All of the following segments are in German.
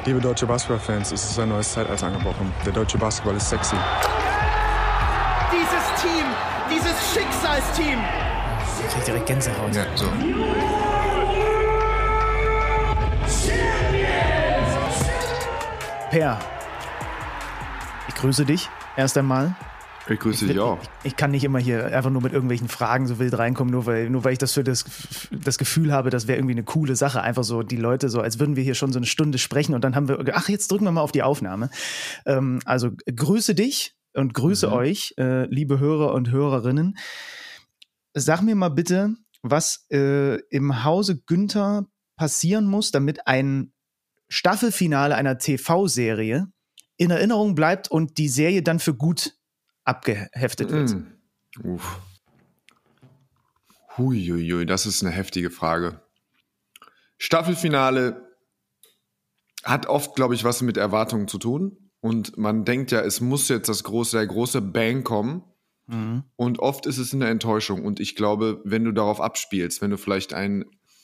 Liebe deutsche Basketballfans, es ist ein neues Zeitalter angebrochen. Der deutsche Basketball ist sexy. Dieses Team, dieses Schicksalsteam. Ich krieg direkt Gänsehaut. Ja, so. Per, ich grüße dich erst einmal. Ich grüße dich auch. Ich kann nicht immer hier einfach nur mit irgendwelchen Fragen so wild reinkommen, nur weil ich das für das Gefühl habe, das wäre irgendwie eine coole Sache. Einfach so die Leute so, als würden wir hier schon so eine Stunde sprechen und dann haben wir, jetzt drücken wir mal auf die Aufnahme. Also grüße dich und grüße euch, liebe Hörer und Hörerinnen. Sag mir mal bitte, was im Hause Günther passieren muss, damit ein Staffelfinale einer TV-Serie in Erinnerung bleibt und die Serie dann für gut abgeheftet wird. Huiuiui, das ist eine heftige Frage. Staffelfinale hat oft, glaube ich, was mit Erwartungen zu tun. Und man denkt ja, es muss jetzt der große Bang kommen. Mhm. Und oft ist es eine Enttäuschung. Und ich glaube, wenn du darauf abspielst, wenn du vielleicht eine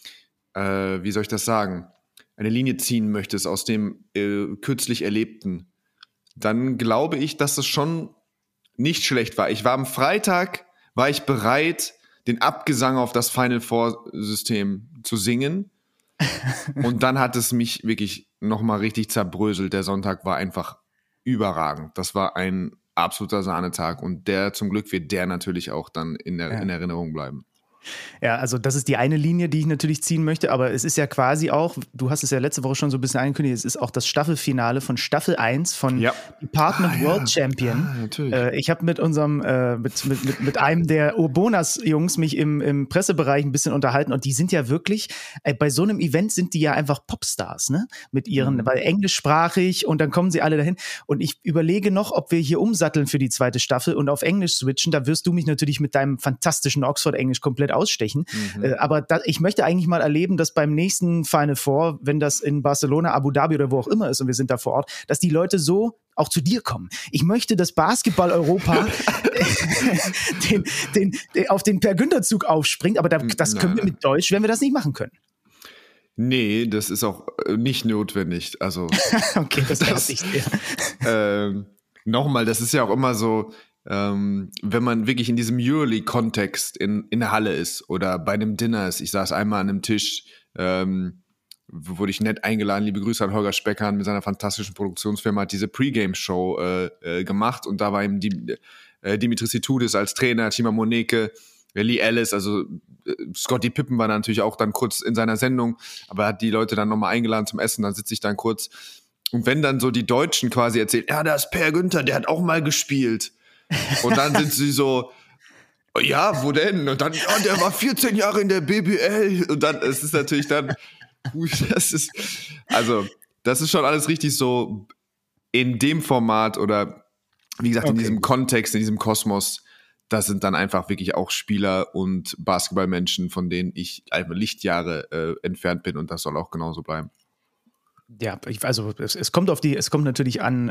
Linie ziehen möchtest aus dem kürzlich Erlebten, dann glaube ich, dass es schon nicht schlecht war. Am Freitag war ich bereit, den Abgesang auf das Final Four System zu singen. Und dann hat es mich wirklich nochmal richtig zerbröselt. Der Sonntag war einfach überragend. Das war ein absoluter Sahnetag. Und zum Glück wird der natürlich auch dann in Erinnerung bleiben. Ja, also das ist die eine Linie, die ich natürlich ziehen möchte, aber es ist ja quasi auch, du hast es ja letzte Woche schon so ein bisschen angekündigt, es ist auch das Staffelfinale von Staffel 1 von Department World Champion. Ich habe mit unserem, mit einem der Urbonas-Jungs mich im Pressebereich ein bisschen unterhalten und die sind ja wirklich, bei so einem Event sind die ja einfach Popstars, ne? Mit ihren, weil englischsprachig und dann kommen sie alle dahin und ich überlege noch, ob wir hier umsatteln für die zweite Staffel und auf Englisch switchen, da wirst du mich natürlich mit deinem fantastischen Oxford-Englisch komplett ausstechen. Aber ich möchte eigentlich mal erleben, dass beim nächsten Final Four, wenn das in Barcelona, Abu Dhabi oder wo auch immer ist und wir sind da vor Ort, dass die Leute so auch zu dir kommen. Ich möchte, dass Basketball-Europa auf den Per-Günther-Zug aufspringt, aber das können wir mit Deutsch, werden wir das nicht machen können. Nee, das ist auch nicht notwendig. Also okay, das ist nicht nochmal, das ist ja auch immer so, wenn man wirklich in diesem Euroleague-Kontext in der Halle ist oder bei einem Dinner ist. Ich saß einmal an einem Tisch, wurde ich nett eingeladen. Liebe Grüße an Holger Speckhahn mit seiner fantastischen Produktionsfirma, hat diese Pre-Game-Show gemacht und da war eben Dimitris Itoudis als Trainer, Tima Moneke, Lee Ellis, also Scottie Pippen war natürlich auch dann kurz in seiner Sendung, aber er hat die Leute dann nochmal eingeladen zum Essen, dann sitze ich dann kurz. Und wenn dann so die Deutschen quasi erzählen, ja, da ist Per Günther, der hat auch mal gespielt. Und dann sind sie so, ja, wo denn? Und dann, ja, der war 14 Jahre in der BBL. Und dann, es ist natürlich dann, das ist schon alles richtig so in dem Format oder wie gesagt, in diesem Kontext, in diesem Kosmos, das sind dann einfach wirklich auch Spieler und Basketballmenschen, von denen ich einfach Lichtjahre entfernt bin und das soll auch genauso bleiben. Ja, es kommt natürlich an,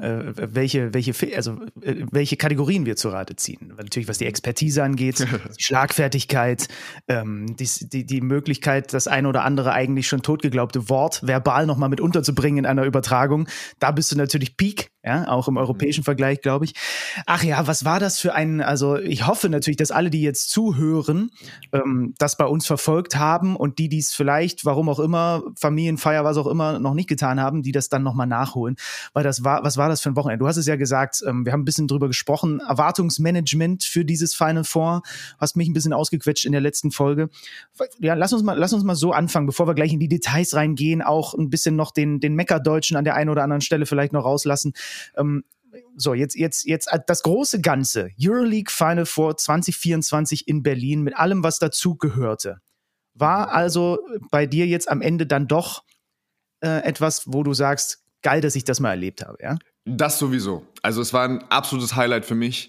welche Kategorien wir zu Rate ziehen. Natürlich, was die Expertise angeht, die Schlagfertigkeit, die Möglichkeit, das eine oder andere eigentlich schon totgeglaubte Wort verbal nochmal mit unterzubringen in einer Übertragung. Da bist du natürlich Peak, ja, auch im europäischen Vergleich, glaube ich. Ach ja, was war das für also ich hoffe natürlich, dass alle, die jetzt zuhören, das bei uns verfolgt haben und die es vielleicht, warum auch immer, Familienfeier, was auch immer, noch nicht getan haben, die das dann nochmal nachholen. Weil was war das für ein Wochenende? Du hast es ja gesagt, wir haben ein bisschen drüber gesprochen, Erwartungsmanagement für dieses Final Four, hast mich ein bisschen ausgequetscht in der letzten Folge. Ja, lass uns mal so anfangen, bevor wir gleich in die Details reingehen, auch ein bisschen noch den Meckerdeutschen an der einen oder anderen Stelle vielleicht noch rauslassen. So, jetzt das große Ganze, Euroleague Final Four 2024 in Berlin mit allem, was dazu gehörte. War also bei dir jetzt am Ende dann doch etwas, wo du sagst, geil, dass ich das mal erlebt habe, ja? Das sowieso. Also es war ein absolutes Highlight für mich.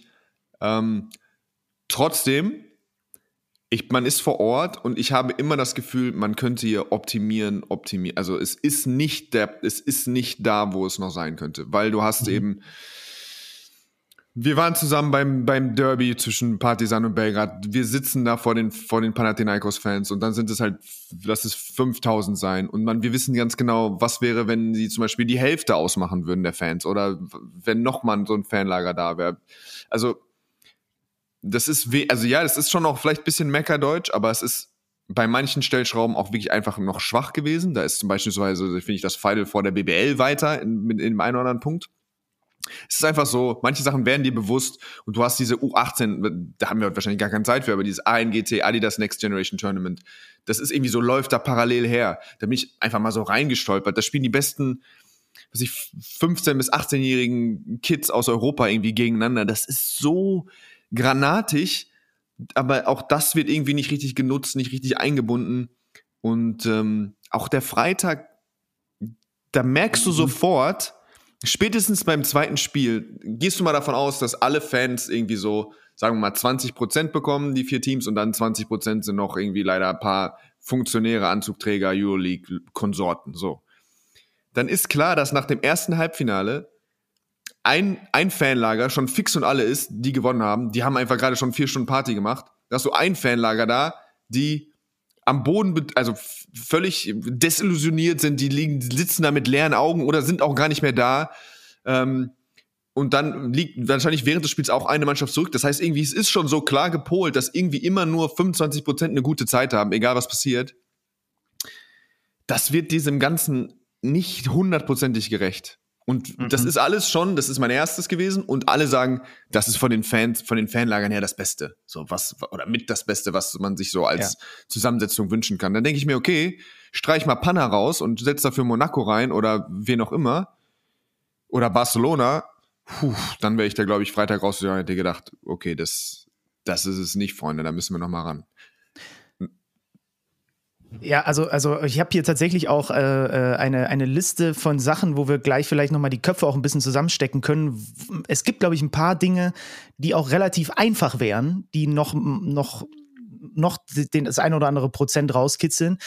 Trotzdem, man ist vor Ort und ich habe immer das Gefühl, man könnte hier optimieren. Also es ist nicht da, wo es noch sein könnte, weil du hast eben Wir waren zusammen beim Derby zwischen Partizan und Belgrad. Wir sitzen da vor den Panathinaikos-Fans und dann sind es halt, lass es 5000 sein. Und wir wissen ganz genau, was wäre, wenn sie zum Beispiel die Hälfte ausmachen würden der Fans oder wenn nochmal so ein Fanlager da wäre. Also, das ist schon noch vielleicht ein bisschen Meckerdeutsch, aber es ist bei manchen Stellschrauben auch wirklich einfach noch schwach gewesen. Da ist zum Beispiel, finde ich, das Final vor der BBL weiter in einem oder anderen Punkt. Es ist einfach so, manche Sachen werden dir bewusst und du hast diese U18, da haben wir heute wahrscheinlich gar keine Zeit für, aber dieses ANGT, Adidas Next Generation Tournament, das ist irgendwie so, läuft da parallel her. Da bin ich einfach mal so reingestolpert. Da spielen die besten, 15- bis 18-jährigen Kids aus Europa irgendwie gegeneinander. Das ist so granatig, aber auch das wird irgendwie nicht richtig genutzt, nicht richtig eingebunden. Und auch der Freitag, da merkst du sofort, spätestens beim zweiten Spiel, gehst du mal davon aus, dass alle Fans irgendwie so, sagen wir mal, 20% bekommen, die 4 Teams, und dann 20% sind noch irgendwie leider ein paar Funktionäre, Anzugträger, Euroleague-Konsorten, so. Dann ist klar, dass nach dem ersten Halbfinale ein Fanlager schon fix und alle ist, die gewonnen haben. Die haben einfach gerade schon 4 Stunden Party gemacht. Da hast du ein Fanlager da, die am Boden, also völlig desillusioniert sind, die sitzen da mit leeren Augen oder sind auch gar nicht mehr da. Und dann liegt wahrscheinlich während des Spiels auch eine Mannschaft zurück. Das heißt, irgendwie, es ist schon so klar gepolt, dass irgendwie immer nur 25% eine gute Zeit haben, egal was passiert. Das wird diesem Ganzen nicht 100%ig gerecht. Und das ist alles schon, das ist mein erstes gewesen, und alle sagen, das ist von den Fanlagern her das Beste. So oder mit das Beste, was man sich so als Zusammensetzung wünschen kann. Dann denke ich mir, okay, streich mal Panna raus und setz dafür Monaco rein oder wen auch immer. Oder Barcelona. Dann wäre ich da, glaube ich, Freitag rausgegangen und hätte gedacht, okay, das ist es nicht, Freunde, da müssen wir noch mal ran. Ja, also ich habe hier tatsächlich auch eine Liste von Sachen, wo wir gleich vielleicht nochmal die Köpfe auch ein bisschen zusammenstecken können. Es gibt, glaube ich, ein paar Dinge, die auch relativ einfach wären, die noch das ein oder andere Prozent rauskitzeln.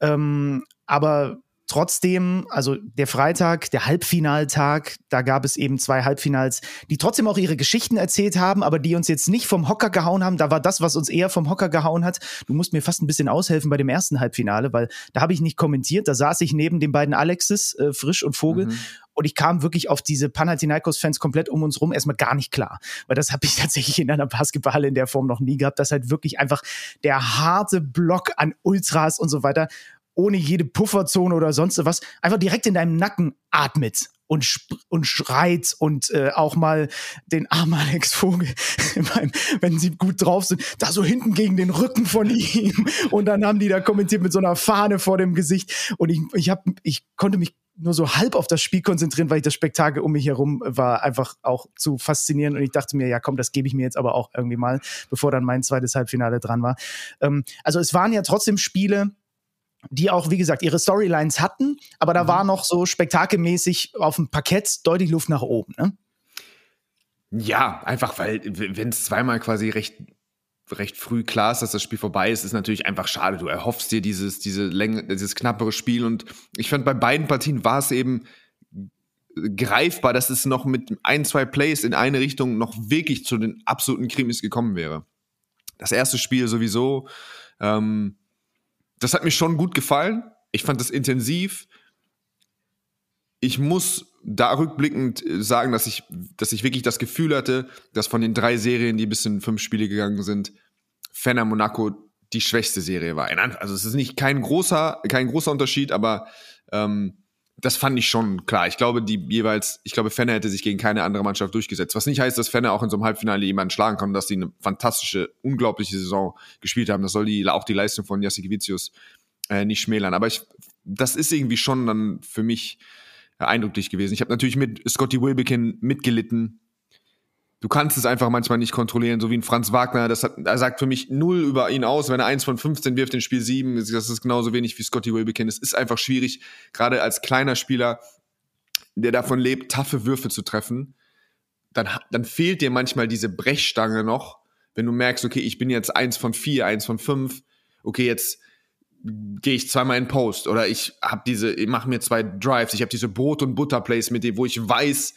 Aber trotzdem, also der Freitag, der Halbfinaltag, da gab es eben 2 Halbfinals, die trotzdem auch ihre Geschichten erzählt haben, aber die uns jetzt nicht vom Hocker gehauen haben. Da war das, was uns eher vom Hocker gehauen hat. Du musst mir fast ein bisschen aushelfen bei dem ersten Halbfinale, weil da habe ich nicht kommentiert. Da saß ich neben den beiden Alexis, Frisch und Vogel. Und ich kam wirklich auf diese Panathinaikos-Fans komplett um uns rum erstmal gar nicht klar. Weil das habe ich tatsächlich in einer Basketballhalle in der Form noch nie gehabt. Das halt wirklich einfach der harte Block an Ultras und so weiter, ohne jede Pufferzone oder sonst was, einfach direkt in deinem Nacken atmet und schreit und auch mal den armen Alex Vogel, wenn sie gut drauf sind, da so hinten gegen den Rücken von ihm. Und dann haben die da kommentiert mit so einer Fahne vor dem Gesicht. Und ich konnte mich nur so halb auf das Spiel konzentrieren, weil ich das Spektakel um mich herum war einfach auch zu faszinierend. Und ich dachte mir, ja komm, das gebe ich mir jetzt aber auch irgendwie mal, bevor dann mein zweites Halbfinale dran war. Also es waren ja trotzdem Spiele, die auch, wie gesagt, ihre Storylines hatten, aber da war noch so spektakelmäßig auf dem Parkett deutlich Luft nach oben, ne? Ja, einfach, weil, wenn es zweimal quasi recht früh klar ist, dass das Spiel vorbei ist, ist natürlich einfach schade. Du erhoffst dir dieses knappere Spiel, und ich fand, bei beiden Partien war es eben greifbar, dass es noch mit 1-2 Plays in eine Richtung noch wirklich zu den absoluten Krimis gekommen wäre. Das erste Spiel sowieso, das hat mir schon gut gefallen. Ich fand das intensiv. Ich muss da rückblickend sagen, dass ich wirklich das Gefühl hatte, dass von den 3 Serien, die bis in 5 Spiele gegangen sind, Fener Monaco die schwächste Serie war. Also es ist nicht kein großer Unterschied, aber das fand ich schon klar. Ich glaube, Fener hätte sich gegen keine andere Mannschaft durchgesetzt. Was nicht heißt, dass Fener auch in so einem Halbfinale jemanden schlagen kann, dass sie eine fantastische, unglaubliche Saison gespielt haben. Das soll auch die Leistung von Jasikevičius nicht schmälern. Aber das ist irgendwie schon dann für mich eindrücklich gewesen. Ich habe natürlich mit Scottie Wilbekin mitgelitten. Du kannst es einfach manchmal nicht kontrollieren, so wie ein Franz Wagner. Er sagt für mich 0 über ihn aus. Wenn er 1 von 15 wirft in Spiel 7, das ist genauso wenig wie Scottie Wilbekin. Es ist einfach schwierig, gerade als kleiner Spieler, der davon lebt, taffe Würfe zu treffen. Dann fehlt dir manchmal diese Brechstange noch, wenn du merkst, okay, ich bin jetzt 1 von 4, 1 von 5. Okay, jetzt gehe ich zweimal in Post, oder ich mache mir 2 Drives. Ich habe diese Brot- und Butter-Plays mit dem, wo ich weiß,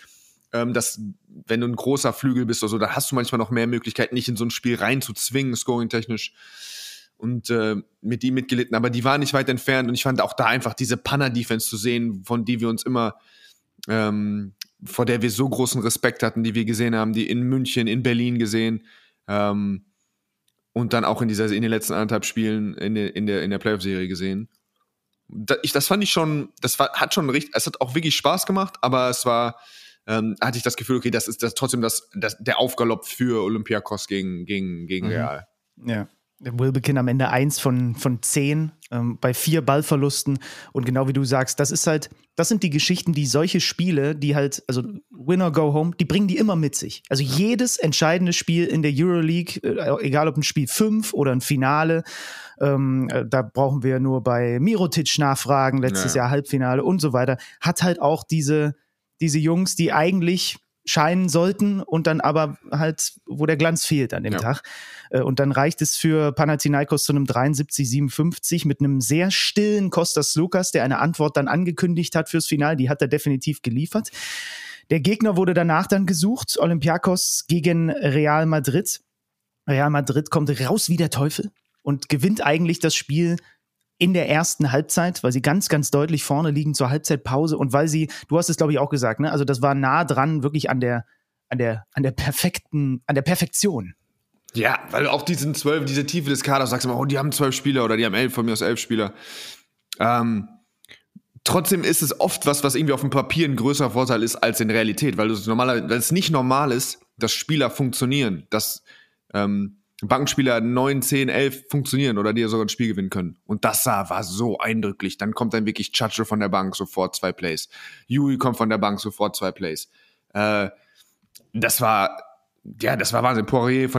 dass, wenn du ein großer Flügel bist oder so, da hast du manchmal noch mehr Möglichkeiten, nicht in so ein Spiel reinzuzwingen, scoring-technisch. Und mit ihm mitgelitten, aber die waren nicht weit entfernt. Und ich fand auch da einfach diese Punter-Defense zu sehen, von die wir uns immer, vor der wir so großen Respekt hatten, die wir gesehen haben, die in München, in Berlin gesehen. Und dann auch in den letzten 1,5 Spielen in der Playoff-Serie gesehen. Das fand ich schon, hat schon richtig, es hat auch wirklich Spaß gemacht, aber es war, hatte ich das Gefühl, okay, das ist trotzdem der Aufgalopp für Olympiakos gegen Real. Ja. Wilbekin am Ende 1 von 10 bei 4 Ballverlusten. Und genau wie du sagst, das sind die Geschichten, die solche Spiele, die halt, also Win or Go Home, die bringen die immer mit sich. Also jedes entscheidende Spiel in der Euroleague, egal ob ein Spiel 5 oder ein Finale, da brauchen wir nur bei Mirotic nachfragen, letztes Jahr Halbfinale und so weiter, hat halt auch diese Jungs, die eigentlich scheinen sollten und dann aber halt, wo der Glanz fehlt an dem Tag. Und dann reicht es für Panathinaikos zu einem 73-57 mit einem sehr stillen Kostas Sloukas, der eine Antwort dann angekündigt hat fürs Finale. Die hat er definitiv geliefert. Der Gegner wurde danach dann gesucht, Olympiakos gegen Real Madrid. Real Madrid kommt raus wie der Teufel und gewinnt eigentlich das Spiel in der ersten Halbzeit, weil sie ganz, ganz deutlich vorne liegen zur Halbzeitpause und weil sie, du hast es glaube ich auch gesagt, ne? Also das war nah dran wirklich an der Perfektion. Ja, weil auch diese Tiefe des Kaders, sagst du immer, oh, die haben 12 Spieler oder die haben 11, von mir aus 11 Spieler. Trotzdem ist es oft was irgendwie auf dem Papier ein größerer Vorteil ist als in Realität, weil es nicht normal ist, dass Spieler funktionieren, dass Bankenspieler 9, 10, 11 funktionieren oder die sogar ein Spiel gewinnen können. Und das war so eindrücklich. Dann kommt dann wirklich Chacho von der Bank, sofort 2 Plays. Yui kommt von der Bank, sofort 2 Plays. Das war Wahnsinn. Poirier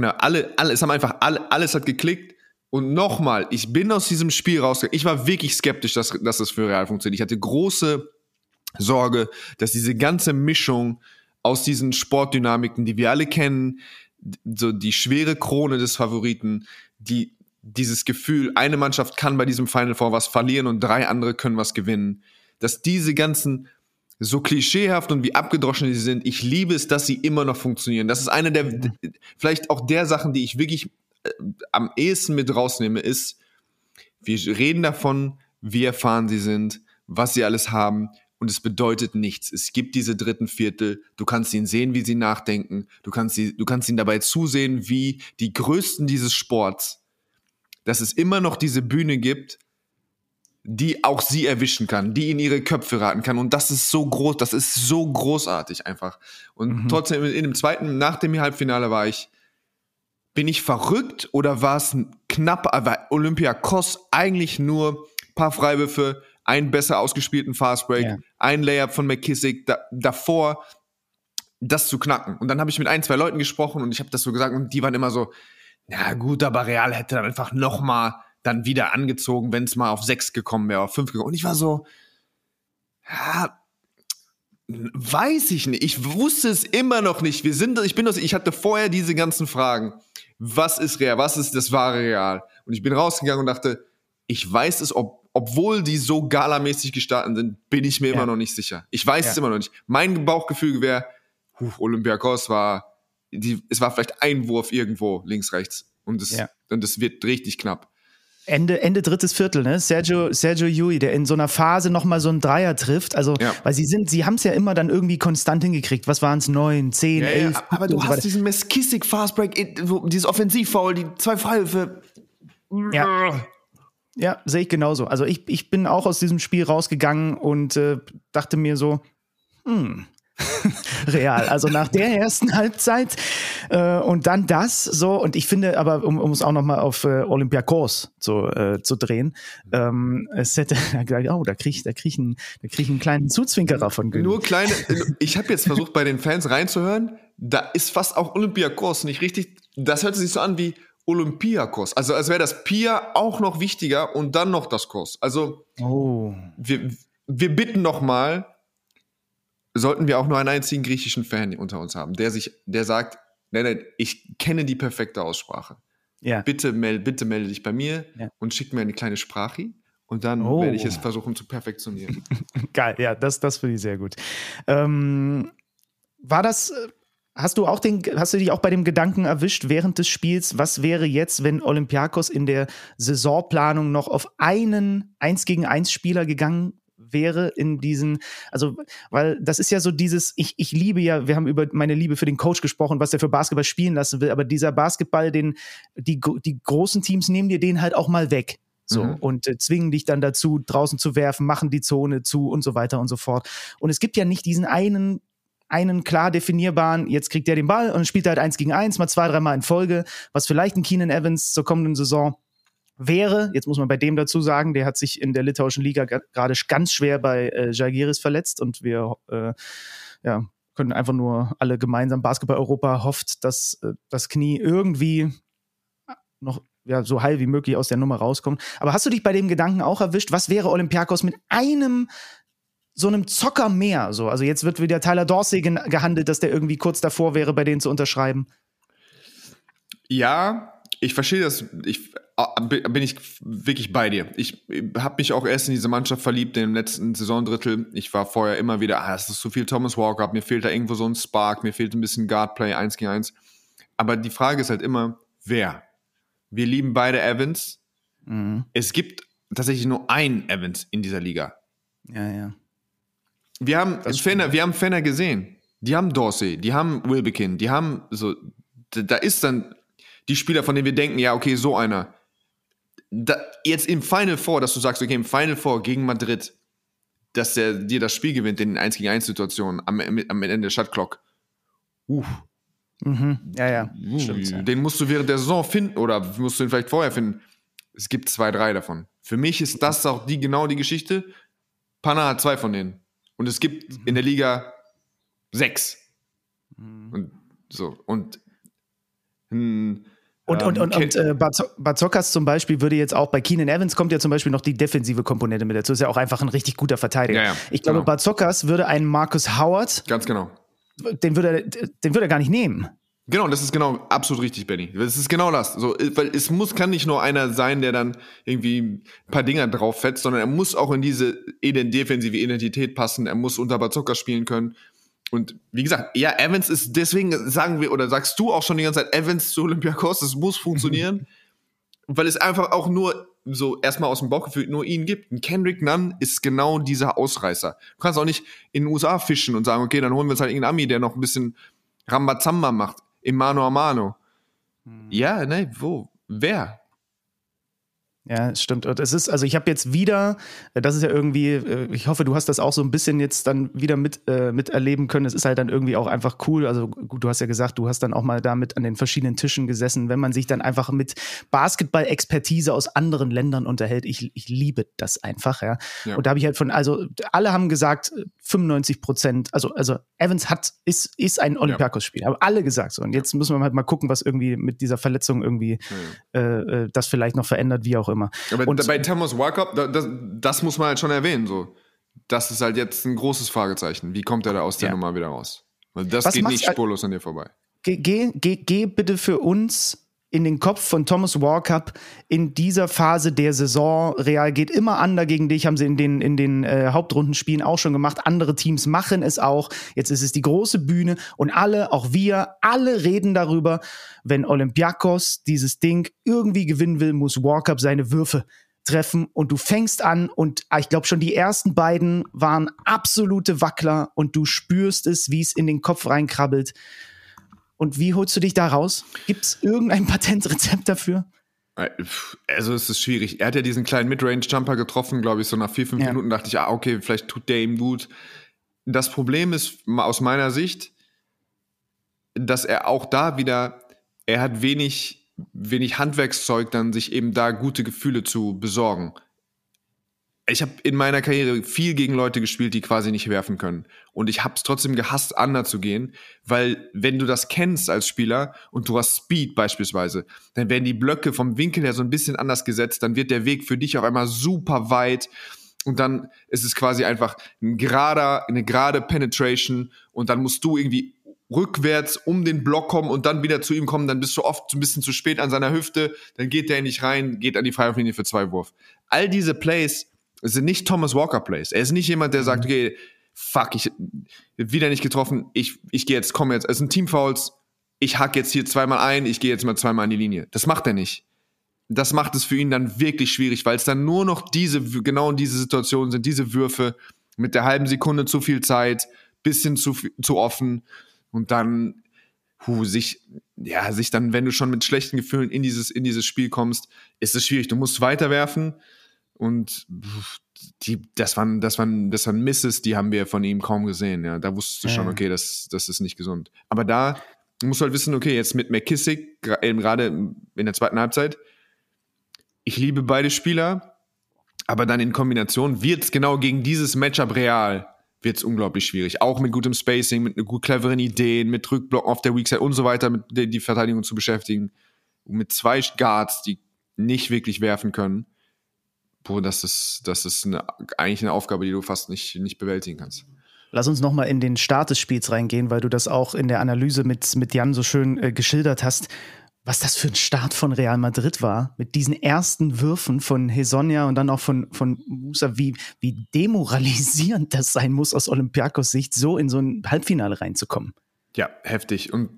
alles hat geklickt. Und nochmal, ich bin aus diesem Spiel rausgegangen. Ich war wirklich skeptisch, dass das für Real funktioniert. Ich hatte große Sorge, dass diese ganze Mischung aus diesen Sportdynamiken, die wir alle kennen, so die schwere Krone des Favoriten, dieses Gefühl, eine Mannschaft kann bei diesem Final Four was verlieren und 3 andere können was gewinnen, dass diese ganzen, so klischeehaft und wie abgedroschen sie sind, ich liebe es, dass sie immer noch funktionieren. Das ist eine der, vielleicht auch der Sachen, die ich wirklich am ehesten mit rausnehme, ist, wir reden davon, wie erfahren sie sind, was sie alles haben, und es bedeutet nichts. Es gibt diese dritten Viertel, du kannst ihnen sehen, wie sie nachdenken, du kannst ihnen dabei zusehen, wie die Größten dieses Sports, dass es immer noch diese Bühne gibt, die auch sie erwischen kann, die in ihre Köpfe raten kann, und das ist so groß, das ist so großartig einfach. Und trotzdem in dem zweiten, nach dem Halbfinale bin ich verrückt oder war es knapp, aber Olympiakos eigentlich nur ein paar Freiwürfe, einen besser ausgespielten Fastbreak, ein Layup von McKissick, davor das zu knacken. Und dann habe ich mit 1, 2 Leuten gesprochen und ich habe das so gesagt und die waren immer so, na gut, aber Real hätte dann einfach nochmal dann wieder angezogen, wenn es mal auf 6 gekommen wäre, auf 5 gekommen. Und ich war so, ja, weiß ich nicht. Ich wusste es immer noch nicht. Ich hatte vorher diese ganzen Fragen. Was ist Real? Was ist das wahre Real? Und ich bin rausgegangen und dachte, ich weiß es, obwohl die so galamäßig gestartet sind, bin ich mir immer noch nicht sicher. Ich weiß es immer noch nicht. Mein Bauchgefühl wäre, Olympiakos es war vielleicht ein Wurf irgendwo, links, rechts. Und es wird richtig knapp. Ende drittes Viertel, ne? Sergio Yui, der in so einer Phase nochmal so einen Dreier trifft. Also, weil sie haben es ja immer dann irgendwie konstant hingekriegt. Was waren es? 9, 10, 11. Ja, aber du hast diesen McKissick Fastbreak, dieses Offensivfoul, die 2 Freiwürfe. Ja, sehe ich genauso. Also ich bin auch aus diesem Spiel rausgegangen und dachte mir so, Real. Also nach der ersten Halbzeit und dann das so. Und ich finde aber, um es auch nochmal auf Olympiakos zu drehen, es hätte gesagt, da krieg ich einen kleinen Zuzwinkerer von Günther. Nur kleine, ich habe jetzt versucht, bei den Fans reinzuhören, da ist fast auch Olympiakos nicht richtig, das hört sich so an wie Olympiakos. Also als wäre das Pia auch noch wichtiger und dann noch das Kos. Also wir bitten noch mal, sollten wir auch nur einen einzigen griechischen Fan unter uns haben, der sagt, nein, ich kenne die perfekte Aussprache. Ja. Bitte melde dich bei mir und schick mir eine kleine Sprache und dann werde ich es versuchen zu perfektionieren. Geil, ja, das finde ich sehr gut. War das, hast du dich auch bei dem Gedanken erwischt während des Spiels, was wäre jetzt, wenn Olympiakos in der Saisonplanung noch auf einen 1-gegen-1 Spieler gegangen wäre in diesen, also, weil das ist ja so dieses, ich liebe ja, wir haben über meine Liebe für den Coach gesprochen, was der für Basketball spielen lassen will, aber dieser Basketball, die großen Teams nehmen dir den halt auch mal weg. So, und zwingen dich dann dazu, draußen zu werfen, machen die Zone zu und so weiter und so fort. Und es gibt ja nicht diesen einen klar definierbaren, jetzt kriegt der den Ball und spielt halt 1-gegen-1, mal 2-3 Mal in Folge, was vielleicht ein Keenan Evans zur kommenden Saison wäre. Jetzt muss man bei dem dazu sagen, der hat sich in der litauischen Liga gerade ganz schwer bei Žalgiris verletzt und wir können einfach nur alle gemeinsam, Basketball-Europa hofft, dass das Knie irgendwie noch so heil wie möglich aus der Nummer rauskommt. Aber hast du dich bei dem Gedanken auch erwischt, was wäre Olympiakos mit so einem Zocker mehr? So? Also jetzt wird wieder Tyler Dorsey gehandelt, dass der irgendwie kurz davor wäre, bei denen zu unterschreiben. Ja, ich verstehe das. Bin ich wirklich bei dir. Ich habe mich auch erst in diese Mannschaft verliebt im letzten Saisondrittel. Ich war vorher immer wieder, es ist zu viel Thomas Walkup, mir fehlt da irgendwo so ein Spark, mir fehlt ein bisschen Guardplay 1-gegen-1. Aber die Frage ist halt immer, wer? Wir lieben beide Evans. Mhm. Es gibt tatsächlich nur einen Evans in dieser Liga. Ja. Wir haben Fenner gesehen. Die haben Dorsey, die haben Wilbekin, die haben so, da ist dann die Spieler, von denen wir denken, ja, okay, so einer. Jetzt im Final Four, dass du sagst, okay, im Final Four gegen Madrid, dass der dir das Spiel gewinnt in den 1-gegen-1-Situationen am Ende der Shotclock. Ja. Stimmt, ja. Den musst du während der Saison finden oder musst du ihn vielleicht vorher finden. Es gibt 2, 3 davon. Für mich ist das auch genau die Geschichte. Panna hat 2 von denen. Und es gibt in der Liga 6. Und so. Barzokas zum Beispiel würde jetzt auch, bei Keenan Evans kommt ja zum Beispiel noch die defensive Komponente mit dazu. Ist ja auch einfach ein richtig guter Verteidiger. Ja, ich glaube, Barzokas würde einen Marcus Howard, ganz genau, den würde er gar nicht nehmen. Genau, das ist genau absolut richtig, Benny. Das ist genau das. So, weil kann nicht nur einer sein, der dann irgendwie ein paar Dinger drauf fetzt, sondern er muss auch in diese defensive Identität passen. Er muss unter Barzokas spielen können. Und wie gesagt, ja, Evans ist, deswegen sagen wir, oder sagst du auch schon die ganze Zeit, Evans zu Olympiakos, das muss funktionieren, weil es einfach auch nur so erstmal aus dem Bauchgefühl nur ihn gibt. Und Kendrick Nunn ist genau dieser Ausreißer. Du kannst auch nicht in den USA fischen und sagen, okay, dann holen wir uns halt irgendeinen Ami, der noch ein bisschen Rambazamba macht, im Mano a Mano. Ja, ne, wo? Wer? Ja, stimmt. Und es ist, also ich habe jetzt wieder, das ist ja irgendwie, ich hoffe, du hast das auch so ein bisschen jetzt dann wieder miterleben können. Es ist halt dann irgendwie auch einfach cool. Also gut, du hast ja gesagt, du hast dann auch mal damit an den verschiedenen Tischen gesessen, wenn man sich dann einfach mit Basketball-Expertise aus anderen Ländern unterhält. Ich liebe das einfach, ja. Und da habe ich halt also alle haben gesagt, 95%, also Evans ist ein Olympiakos-Spieler, haben alle gesagt so. Und jetzt müssen wir halt mal gucken, was irgendwie mit dieser Verletzung irgendwie das vielleicht noch verändert, wie auch immer. Aber bei Thomas Walkup, das muss man halt schon erwähnen, so. Das ist halt jetzt ein großes Fragezeichen. Wie kommt er da aus der Nummer wieder raus? Weil das geht nicht spurlos an dir vorbei. Geh bitte für uns in den Kopf von Thomas Walkup in dieser Phase der Saison. Real geht immer under gegen dich, haben sie in den Hauptrundenspielen auch schon gemacht. Andere Teams machen es auch. Jetzt ist es die große Bühne und auch wir reden darüber, wenn Olympiakos dieses Ding irgendwie gewinnen will, muss Walkup seine Würfe treffen und du fängst an und ich glaube schon die ersten beiden waren absolute Wackler und du spürst es, wie es in den Kopf reinkrabbelt. Und wie holst du dich da raus? Gibt es irgendein Patentrezept dafür? Also es ist schwierig. Er hat ja diesen kleinen Midrange-Jumper getroffen, glaube ich, so nach 4-5 Minuten dachte ich, okay, vielleicht tut der ihm gut. Das Problem ist aus meiner Sicht, dass er auch da wieder, er hat wenig Handwerkszeug, dann sich eben da gute Gefühle zu besorgen. Ich habe in meiner Karriere viel gegen Leute gespielt, die quasi nicht werfen können. Und ich habe es trotzdem gehasst, under zu gehen, weil wenn du das kennst als Spieler und du hast Speed beispielsweise, dann werden die Blöcke vom Winkel her so ein bisschen anders gesetzt, dann wird der Weg für dich auf einmal super weit und dann ist es quasi einfach eine gerade Penetration und dann musst du irgendwie rückwärts um den Block kommen und dann wieder zu ihm kommen, dann bist du oft ein bisschen zu spät an seiner Hüfte, dann geht der nicht rein, geht an die Freiwurflinie für 2 Wurf. All diese Plays sind nicht Thomas Walker Plays. Er ist nicht jemand, der sagt, okay, fuck, ich wieder nicht getroffen, ich gehe jetzt, komme jetzt, es sind Teamfouls, ich hack jetzt hier zweimal ein, ich gehe jetzt mal zweimal an die Linie. Das macht er nicht. Das macht es für ihn dann wirklich schwierig, weil es dann nur noch genau diese Situationen sind, diese Würfe mit der halben Sekunde zu viel Zeit, bisschen zu offen und dann sich dann, wenn du schon mit schlechten Gefühlen in dieses Spiel kommst, ist es schwierig. Du musst weiterwerfen und das waren Misses, die haben wir von ihm kaum gesehen. Ja, da wusstest du schon, okay, das ist nicht gesund. Aber da musst du halt wissen, okay, jetzt mit McKissick, gerade in der zweiten Halbzeit, ich liebe beide Spieler, aber dann in Kombination wird's genau gegen dieses Matchup Real wird's unglaublich schwierig. Auch mit gutem Spacing, mit gut cleveren Ideen, mit Rückblocken auf der Weakside und so weiter, mit die Verteidigung zu beschäftigen. Und mit 2 Guards, die nicht wirklich werfen können. Das ist eigentlich eine Aufgabe, die du fast nicht bewältigen kannst. Lass uns nochmal in den Start des Spiels reingehen, weil du das auch in der Analyse mit Jan so schön geschildert hast. Was das für ein Start von Real Madrid war, mit diesen ersten Würfen von Hezonja und dann auch von Musa, wie demoralisierend das sein muss aus Olympiakos Sicht, so in so ein Halbfinale reinzukommen. Ja, heftig. Und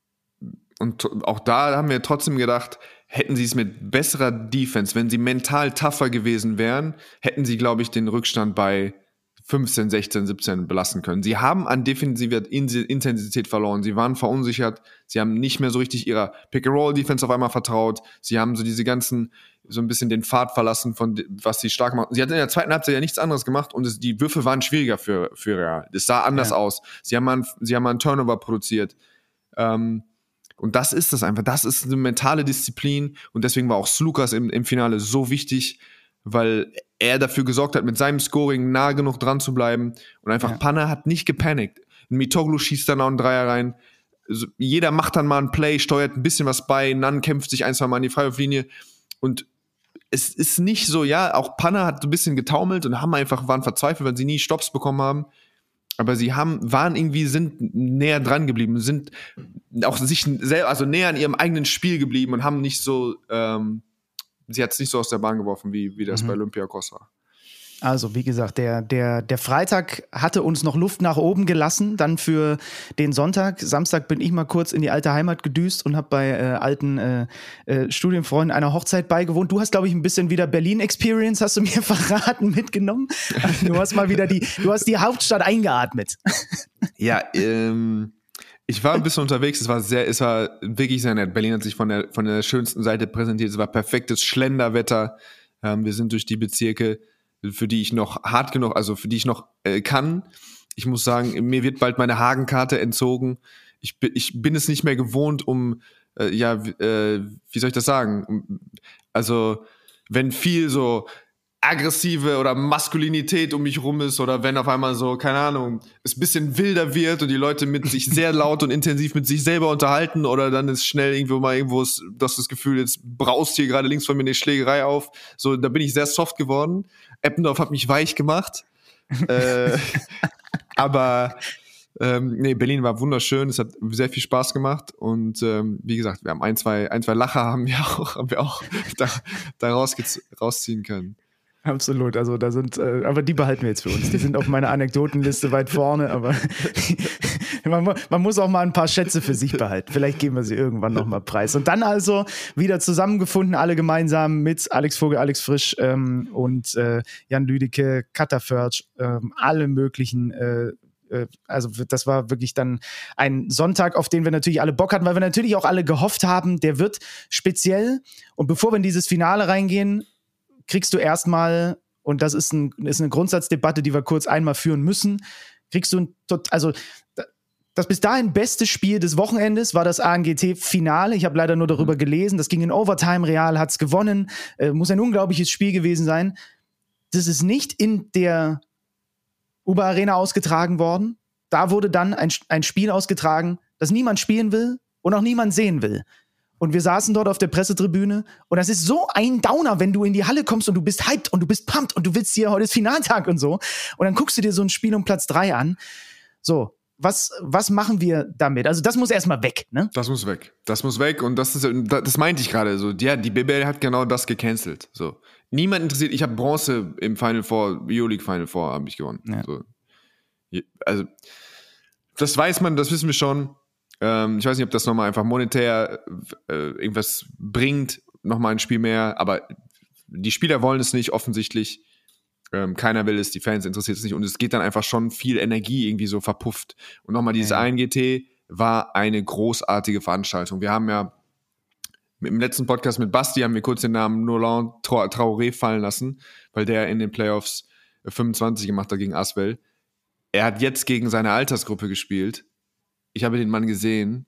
auch da haben wir trotzdem gedacht, hätten sie es mit besserer Defense, wenn sie mental tougher gewesen wären, hätten sie, glaube ich, den Rückstand bei 15, 16, 17 belassen können. Sie haben an defensiver Intensität verloren. Sie waren verunsichert. Sie haben nicht mehr so richtig ihrer Pick-and-Roll-Defense auf einmal vertraut. Sie haben so diese ganzen, so ein bisschen den Pfad verlassen, von was sie stark machen. Sie hatten in der zweiten Halbzeit ja nichts anderes gemacht und die Würfe waren schwieriger für Real. Es sah anders aus. Sie haben mal einen Turnover produziert. Und das ist das einfach. Das ist eine mentale Disziplin und deswegen war auch Sloukas im Finale so wichtig, weil er dafür gesorgt hat, mit seinem Scoring nah genug dran zu bleiben und einfach Panna hat nicht gepanikt. Mitoglu schießt dann auch einen Dreier rein. Also jeder macht dann mal ein Play, steuert ein bisschen was bei, Nan kämpft sich 1-2 Mal an die Freiwurflinie und es ist nicht so, ja, auch Panna hat so ein bisschen getaumelt und waren verzweifelt, weil sie nie Stopps bekommen haben. Aber sie sind näher dran geblieben, sind auch sich selber, also näher an ihrem eigenen Spiel geblieben und haben nicht so, sie hat es nicht so aus der Bahn geworfen, wie das bei Olympiakos war. Also, wie gesagt, der Freitag hatte uns noch Luft nach oben gelassen, dann für den Sonntag. Samstag bin ich mal kurz in die alte Heimat gedüst und habe bei alten Studienfreunden einer Hochzeit beigewohnt. Du hast, glaube ich, ein bisschen wieder Berlin-Experience, hast du mir verraten, mitgenommen. Du hast mal wieder die Hauptstadt eingeatmet. Ja, ich war ein bisschen unterwegs, es war wirklich sehr nett. Berlin hat sich von der schönsten Seite präsentiert, es war perfektes Schlenderwetter. Wir sind durch die Bezirke, für die ich noch kann. Ich muss sagen, mir wird bald meine Hagenkarte entzogen. Ich bin es nicht mehr gewohnt, wie soll ich das sagen? Also, wenn viel so aggressive oder Maskulinität um mich rum ist oder wenn auf einmal so, keine Ahnung, es ein bisschen wilder wird und die Leute mit sich sehr laut und intensiv mit sich selber unterhalten oder dann ist schnell irgendwo das Gefühl, jetzt braust hier gerade links von mir eine Schlägerei auf. So, da bin ich sehr soft geworden. Eppendorf hat mich weich gemacht. Aber Berlin war wunderschön, es hat sehr viel Spaß gemacht und wie gesagt, wir haben ein, zwei Lacher haben wir auch da rausziehen können. Absolut, also da sind, aber die behalten wir jetzt für uns. Die sind auf meiner Anekdotenliste weit vorne, aber man muss auch mal ein paar Schätze für sich behalten. Vielleicht geben wir sie irgendwann nochmal preis. Und dann also wieder zusammengefunden, alle gemeinsam mit Alex Vogel, Alex Frisch und Jan Lüdecke, Katja Förtsch, alle möglichen also das war wirklich dann ein Sonntag, auf den wir natürlich alle Bock hatten, weil wir natürlich auch alle gehofft haben, der wird speziell. Und bevor wir in dieses Finale reingehen, kriegst du erstmal, und das ist eine Grundsatzdebatte, die wir kurz einmal führen müssen, kriegst du das bis dahin beste Spiel des Wochenendes war das ANGT-Finale. Ich habe leider nur darüber gelesen. Das ging in Overtime, Real hat's gewonnen. Muss ein unglaubliches Spiel gewesen sein. Das ist nicht in der Uber Arena ausgetragen worden. Da wurde dann ein Spiel ausgetragen, das niemand spielen will und auch niemand sehen will. Und wir saßen dort auf der Pressetribüne und das ist so ein Downer, wenn du in die Halle kommst und du bist hyped und du bist pumped und du willst hier heute ist Finaltag und so. Und dann guckst du dir so ein Spiel um Platz 3 an. So, was machen wir damit? Also das muss erstmal weg, ne? Das muss weg und das meinte ich gerade so. Ja, die BBL hat genau das gecancelt. So. Niemand interessiert, ich habe Bronze im Final Four, Euroleague Final Four habe ich gewonnen. Ja. So. Also, das weiß man, das wissen wir schon. Ich weiß nicht, ob das nochmal einfach monetär irgendwas bringt, nochmal ein Spiel mehr, aber die Spieler wollen es nicht, offensichtlich. Keiner will es, die Fans interessiert es nicht und es geht dann einfach schon viel Energie irgendwie so verpufft. Und nochmal dieses ANGT war eine großartige Veranstaltung. Wir haben ja im letzten Podcast mit Basti haben wir kurz den Namen Nolan Traoré fallen lassen, weil der in den Playoffs 25 gemacht hat gegen Asvel. Er hat jetzt gegen seine Altersgruppe gespielt. Ich habe den Mann gesehen.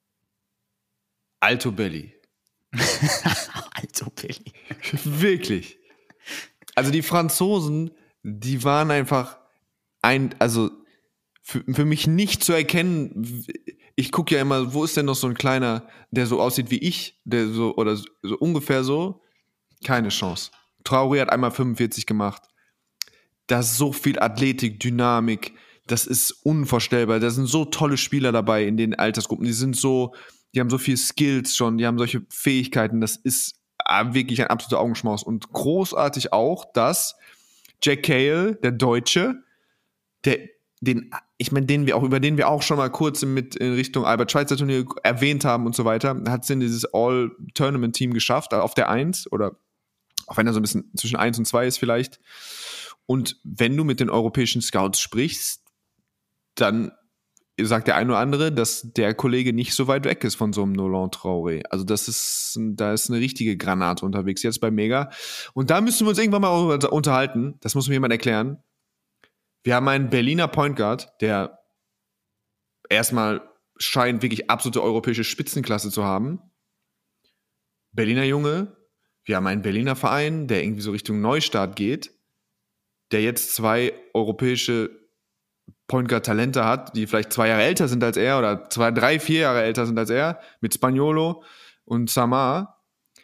Alto Belli. Alto Belli. Wirklich. Also die Franzosen, die waren einfach also für mich nicht zu erkennen. Ich gucke ja immer, wo ist denn noch so ein kleiner, der so aussieht wie ich, der so oder so ungefähr so? Keine Chance. Traoré hat einmal 45 gemacht. Da ist so viel Athletik, Dynamik, das ist unvorstellbar. Da sind so tolle Spieler dabei in den Altersgruppen. Die haben so viel Skills schon, die haben solche Fähigkeiten. Das ist wirklich ein absoluter Augenschmaus. Und großartig auch, dass Jack Cahill, der Deutsche, über den wir auch schon mal kurz in Richtung Albert-Schweitzer-Turnier erwähnt haben und so weiter, hat es in dieses All-Tournament-Team geschafft, auf der 1 oder auch wenn er so ein bisschen zwischen 1 und 2 ist vielleicht. Und wenn du mit den europäischen Scouts sprichst, dann sagt der eine oder andere, dass der Kollege nicht so weit weg ist von so einem Nolan Traoré. Also da ist eine richtige Granate unterwegs jetzt bei Mega. Und da müssen wir uns irgendwann mal unterhalten. Das muss mir jemand erklären. Wir haben einen Berliner Point Guard, der erstmal scheint wirklich absolute europäische Spitzenklasse zu haben. Berliner Junge. Wir haben einen Berliner Verein, der irgendwie so Richtung Neustart geht, der jetzt 2 europäische Point Guard Talente hat, die vielleicht 2 Jahre älter sind als er oder 2, 3, 4 Jahre älter sind als er, mit Spaniolo und Samar.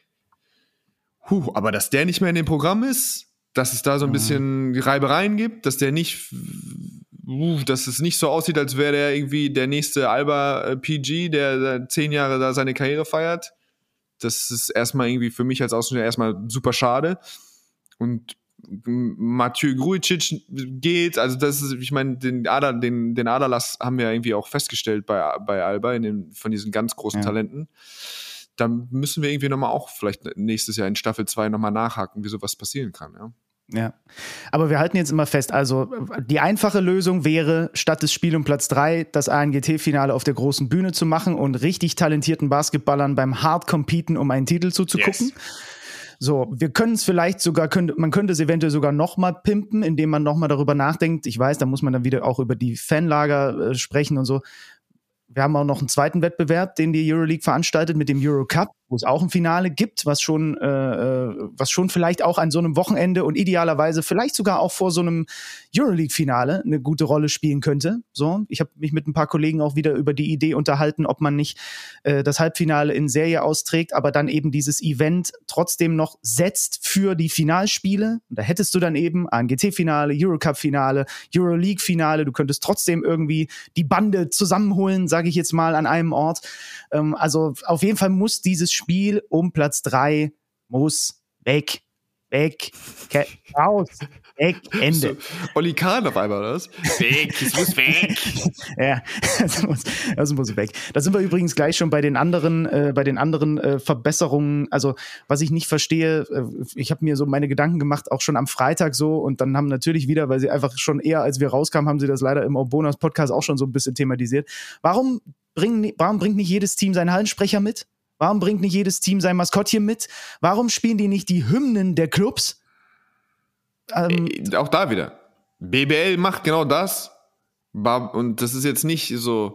Aber dass der nicht mehr in dem Programm ist, dass es da so ein bisschen Reibereien gibt, dass der nicht, dass es nicht so aussieht, als wäre der irgendwie der nächste Alba PG, der 10 Jahre da seine Karriere feiert. Das ist erstmal irgendwie für mich als Außenstehender erstmal super schade. Und Mathieu Grujic geht, also das ist, ich meine, den Aderlass haben wir ja irgendwie auch festgestellt bei Alba, von diesen ganz großen Talenten. Da müssen wir irgendwie nochmal auch vielleicht nächstes Jahr in Staffel 2 nochmal nachhaken, wie sowas passieren kann, ja. Ja, aber wir halten jetzt immer fest, also die einfache Lösung wäre, statt des Spiel um Platz 3 das ANGT-Finale auf der großen Bühne zu machen und richtig talentierten Basketballern beim Hard Competen um einen Titel zuzugucken. Yes. So, wir können es vielleicht sogar, man könnte es eventuell sogar nochmal pimpen, indem man nochmal darüber nachdenkt. Ich weiß, da muss man dann wieder auch über die Fanlager sprechen und so. Wir haben auch noch einen zweiten Wettbewerb, den die Euroleague veranstaltet mit dem Eurocup, wo es auch ein Finale gibt, was schon vielleicht auch an so einem Wochenende und idealerweise vielleicht sogar auch vor so einem Euroleague-Finale eine gute Rolle spielen könnte. So, ich habe mich mit ein paar Kollegen auch wieder über die Idee unterhalten, ob man nicht das Halbfinale in Serie austrägt, aber dann eben dieses Event trotzdem noch setzt für die Finalspiele. Und da hättest du dann eben ANGT-Finale, Eurocup-Finale, Euroleague-Finale. Du könntest trotzdem irgendwie die Bande zusammenholen, sage ich jetzt mal, an einem Ort. Also auf jeden Fall muss dieses Spiel um Platz 3 muss weg, raus, weg, Ende. So, Olli Kahn auf einmal, oder was? Weg, es muss weg. Ja, das muss weg. Da sind wir übrigens gleich schon bei den anderen Verbesserungen. Also, was ich nicht verstehe, ich habe mir so meine Gedanken gemacht, auch schon am Freitag so, und dann haben natürlich wieder, weil sie einfach schon eher, als wir rauskamen, haben sie das leider im Bonus Podcast auch schon so ein bisschen thematisiert. Warum bringt nicht jedes Team seinen Hallensprecher mit? Warum bringt nicht jedes Team sein Maskottchen mit? Warum spielen die nicht die Hymnen der Clubs? Auch da wieder. BBL macht genau das. Und das ist jetzt nicht so,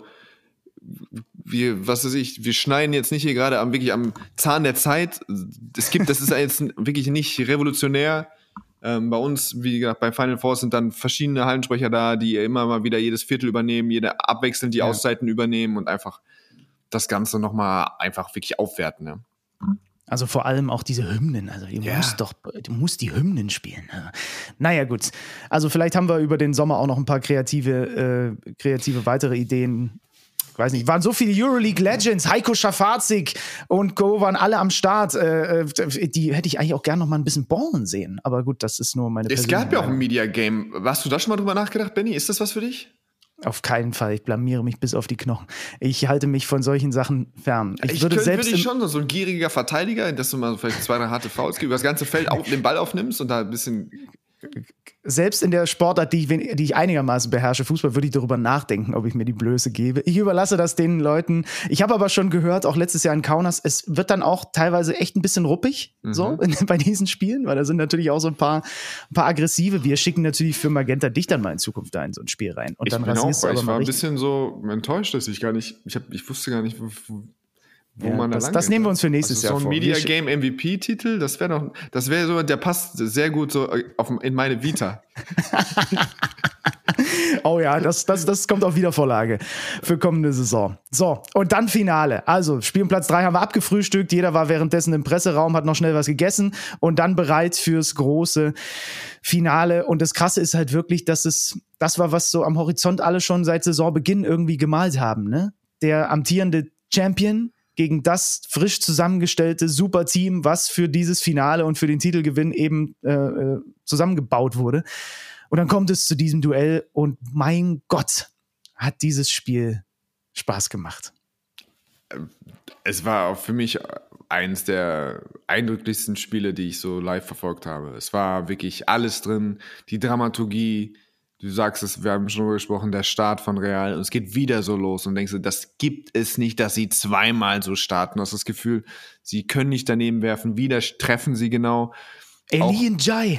wir schneiden jetzt nicht hier gerade wirklich am Zahn der Zeit. Das ist jetzt wirklich nicht revolutionär. Bei uns, wie gesagt, bei Final Four sind dann verschiedene Hallensprecher da, die immer mal wieder jedes Viertel übernehmen, jede abwechselnd die Auszeiten übernehmen und einfach das Ganze nochmal einfach wirklich aufwerten. Ja. Also vor allem auch diese Hymnen. Also du musst die Hymnen spielen. Naja, gut. Also vielleicht haben wir über den Sommer auch noch ein paar kreative weitere Ideen. Ich weiß nicht, waren so viele Euroleague Legends, Heiko Schafazik und Co. waren alle am Start. Die hätte ich eigentlich auch gerne noch mal ein bisschen ballen sehen. Aber gut, das ist nur meine persönliche Meinung. Es gab ja auch ein Media Game. Hast du da schon mal drüber nachgedacht, Benny? Ist das was für dich? Auf keinen Fall. Ich blamiere mich bis auf die Knochen. Ich halte mich von solchen Sachen fern. Würde ich schon so ein gieriger Verteidiger, dass du mal so vielleicht 2, 3 harte Fouls gibst, über das ganze Feld den Ball aufnimmst und da ein bisschen. Selbst in der Sportart, die ich einigermaßen beherrsche, Fußball, würde ich darüber nachdenken, ob ich mir die Blöße gebe. Ich überlasse das den Leuten. Ich habe aber schon gehört, auch letztes Jahr in Kaunas, es wird dann auch teilweise echt ein bisschen ruppig, so bei diesen Spielen, weil da sind natürlich auch so ein paar aggressive. Wir schicken natürlich für Magenta dich dann mal in Zukunft da in so ein Spiel rein. Und dann rasierst du aber ich mal war ein richtig. bisschen so enttäuscht, dass ich wusste gar nicht, wo man da lang das nehmen wir uns für nächstes Jahr vor. So ein Media Game MVP-Titel, das wäre so, der passt sehr gut so in meine Vita. Oh ja, das kommt auf Wiedervorlage für kommende Saison. So, und dann Finale. Also, Spielplatz 3 haben wir abgefrühstückt. Jeder war währenddessen im Presseraum, hat noch schnell was gegessen und dann bereit fürs große Finale. Und das Krasse ist halt wirklich, das war, was so am Horizont alle schon seit Saisonbeginn irgendwie gemalt haben, ne? Der amtierende Champion gegen das frisch zusammengestellte Superteam, was für dieses Finale und für den Titelgewinn eben zusammengebaut wurde. Und dann kommt es zu diesem Duell und mein Gott, hat dieses Spiel Spaß gemacht. Es war auch für mich eins der eindrücklichsten Spiele, die ich so live verfolgt habe. Es war wirklich alles drin, die Dramaturgie. Du sagst es, wir haben schon darüber gesprochen, der Start von Real und es geht wieder so los und denkst du, das gibt es nicht, dass sie zweimal so starten. Du hast das Gefühl, sie können nicht daneben werfen, wieder treffen sie genau. Eli Njai.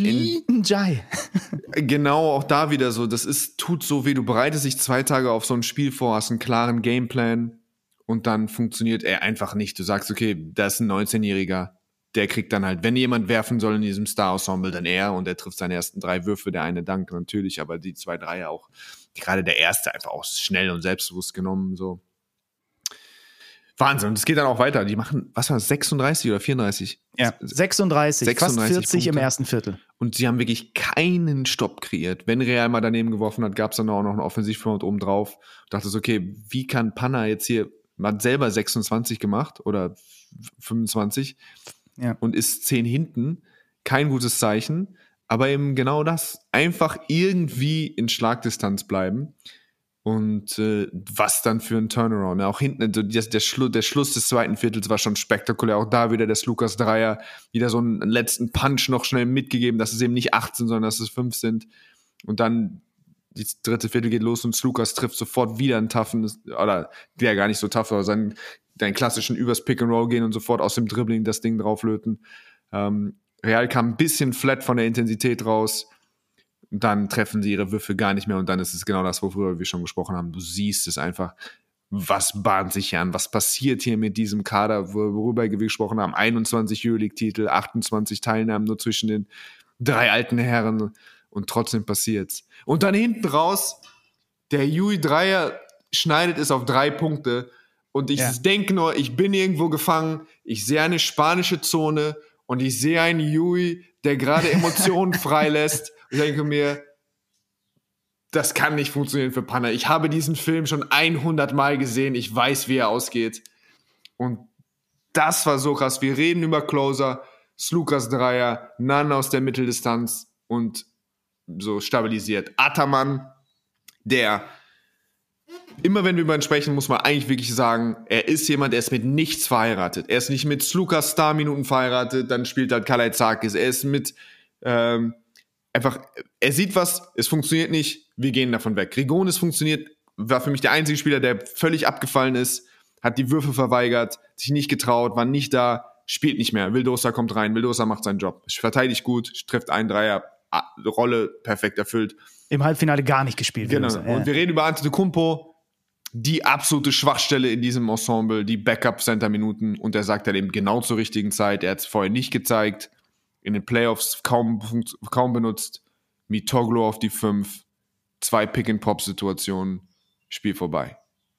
Genau, auch da wieder so, tut so weh, du bereitest dich 2 Tage auf so ein Spiel vor, hast einen klaren Gameplan und dann funktioniert er einfach nicht. Du sagst, okay, das ist ein 19-Jähriger, der kriegt dann halt, wenn jemand werfen soll in diesem Star-Ensemble, dann er und er trifft seine ersten 3 Würfe, der eine Dank natürlich, aber die 2 Dreier auch, gerade der erste einfach auch schnell und selbstbewusst genommen, so. Wahnsinn, und es geht dann auch weiter, die machen, was war das, 36 oder 34? Ja, 36 fast 40 Punkte. Im ersten Viertel. Und sie haben wirklich keinen Stopp kreiert. Wenn Real mal daneben geworfen hat, gab es dann auch noch einen Offensivfront oben drauf. Dachte so, okay, wie kann Panna jetzt hier, man hat selber 26 gemacht oder 25 und ist 10 hinten. Kein gutes Zeichen, aber eben genau das. Einfach irgendwie in Schlagdistanz bleiben. Und was dann für ein Turnaround. Ja, auch hinten, also der Schluss des zweiten Viertels war schon spektakulär. Auch da wieder des Lucas Dreier, wieder so einen letzten Punch noch schnell mitgegeben, dass es eben nicht 18, sondern dass es 5 sind. Und dann die dritte Viertel geht los und Lucas trifft sofort wieder einen toughen, oder der gar nicht so tough, aber seinen klassischen übers Pick and Roll gehen und sofort aus dem Dribbling das Ding drauflöten. Real kam ein bisschen flat von der Intensität raus. Dann treffen sie ihre Würfe gar nicht mehr und dann ist es genau das, worüber wir schon gesprochen haben. Du siehst es einfach, was bahnt sich hier an, was passiert hier mit diesem Kader, worüber wir gesprochen haben. 21 Euroleague-Titel, 28 Teilnahmen nur zwischen den 3 alten Herren und trotzdem passiert's. Und dann hinten raus, der Yui Dreier schneidet es auf 3 Punkte und ich denke nur, ich bin irgendwo gefangen, ich sehe eine spanische Zone und ich sehe einen Yui, der gerade Emotionen freilässt. Ich denke mir, das kann nicht funktionieren für Panna. Ich habe diesen Film schon 100 Mal gesehen. Ich weiß, wie er ausgeht. Und das war so krass. Wir reden über Closer, Lucas Dreier, Nunn aus der Mitteldistanz und so stabilisiert. Ataman, der, immer wenn wir über ihn sprechen, muss man eigentlich wirklich sagen, er ist jemand, der ist mit nichts verheiratet. Er ist nicht mit Lucas Star-Minuten verheiratet, dann spielt halt Kalaitzakis. Er ist mit einfach, er sieht was, es funktioniert nicht, wir gehen davon weg. Grigonis funktioniert, war für mich der einzige Spieler, der völlig abgefallen ist, hat die Würfe verweigert, sich nicht getraut, war nicht da, spielt nicht mehr. Vildosa kommt rein, Vildosa macht seinen Job. Verteidigt gut, trifft einen Dreier, Rolle perfekt erfüllt. Im Halbfinale gar nicht gespielt. Genau. Und wir reden über Antetokounmpo, die absolute Schwachstelle in diesem Ensemble, die Backup-Center-Minuten und er sagt halt eben genau zur richtigen Zeit, er hat es vorher nicht gezeigt, in den Playoffs kaum benutzt, Mitoglu auf die 5, 2 Pick-and-Pop-Situationen, Spiel vorbei.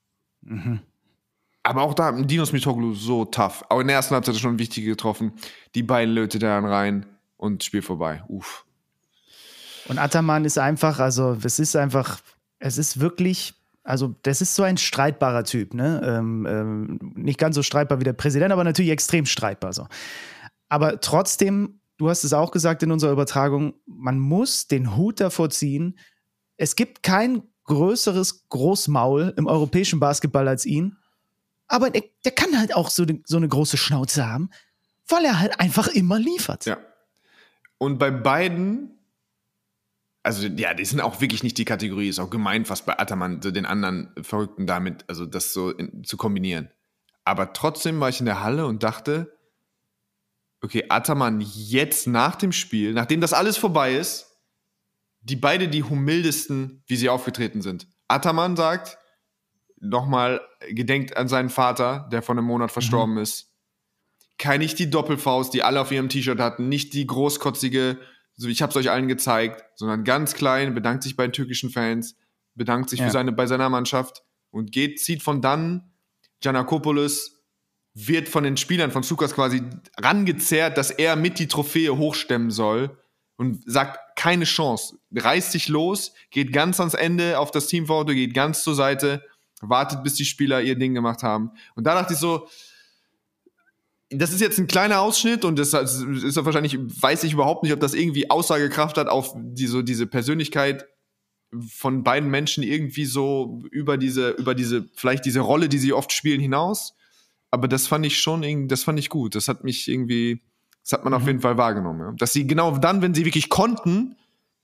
Aber auch da, Dinos Mitoglu so tough. Auch in der ersten Halbzeit schon wichtig getroffen. Die beiden lötet er dann rein und Spiel vorbei. Uff. Und Ataman ist einfach, also es ist wirklich, also das ist so ein streitbarer Typ, ne? Nicht ganz so streitbar wie der Präsident, aber natürlich extrem streitbar so. Aber trotzdem, du hast es auch gesagt in unserer Übertragung, man muss den Hut davor ziehen. Es gibt kein größeres Großmaul im europäischen Basketball als ihn. Aber der kann halt auch so eine große Schnauze haben, weil er halt einfach immer liefert. Ja. Und bei beiden, also ja, die sind auch wirklich nicht die Kategorie, ist auch gemein fast bei Ataman, so den anderen Verrückten damit, also das so zu kombinieren. Aber trotzdem war ich in der Halle und dachte, okay, Ataman jetzt nach dem Spiel, nachdem das alles vorbei ist, die humildesten, wie sie aufgetreten sind. Ataman sagt, nochmal gedenkt an seinen Vater, der vor einem Monat verstorben ist. Nicht die Doppelfaust, die alle auf ihrem T-Shirt hatten, nicht die großkotzige, so ich hab's euch allen gezeigt, sondern ganz klein, bedankt sich bei den türkischen Fans, bedankt sich bei seiner Mannschaft und zieht von dann Giannakopoulos, wird von den Spielern von Tzoukas quasi rangezerrt, dass er mit die Trophäe hochstemmen soll und sagt, keine Chance, reißt sich los, geht ganz ans Ende auf das Teamfoto, geht ganz zur Seite, wartet, bis die Spieler ihr Ding gemacht haben. Und da dachte ich so, das ist jetzt ein kleiner Ausschnitt und das ist wahrscheinlich, weiß ich überhaupt nicht, ob das irgendwie Aussagekraft hat auf diese Persönlichkeit von beiden Menschen irgendwie so über diese, vielleicht diese Rolle, die sie oft spielen, hinaus. Aber das fand ich gut. Das hat man auf jeden Fall wahrgenommen. Ja. Dass sie genau dann, wenn sie wirklich konnten,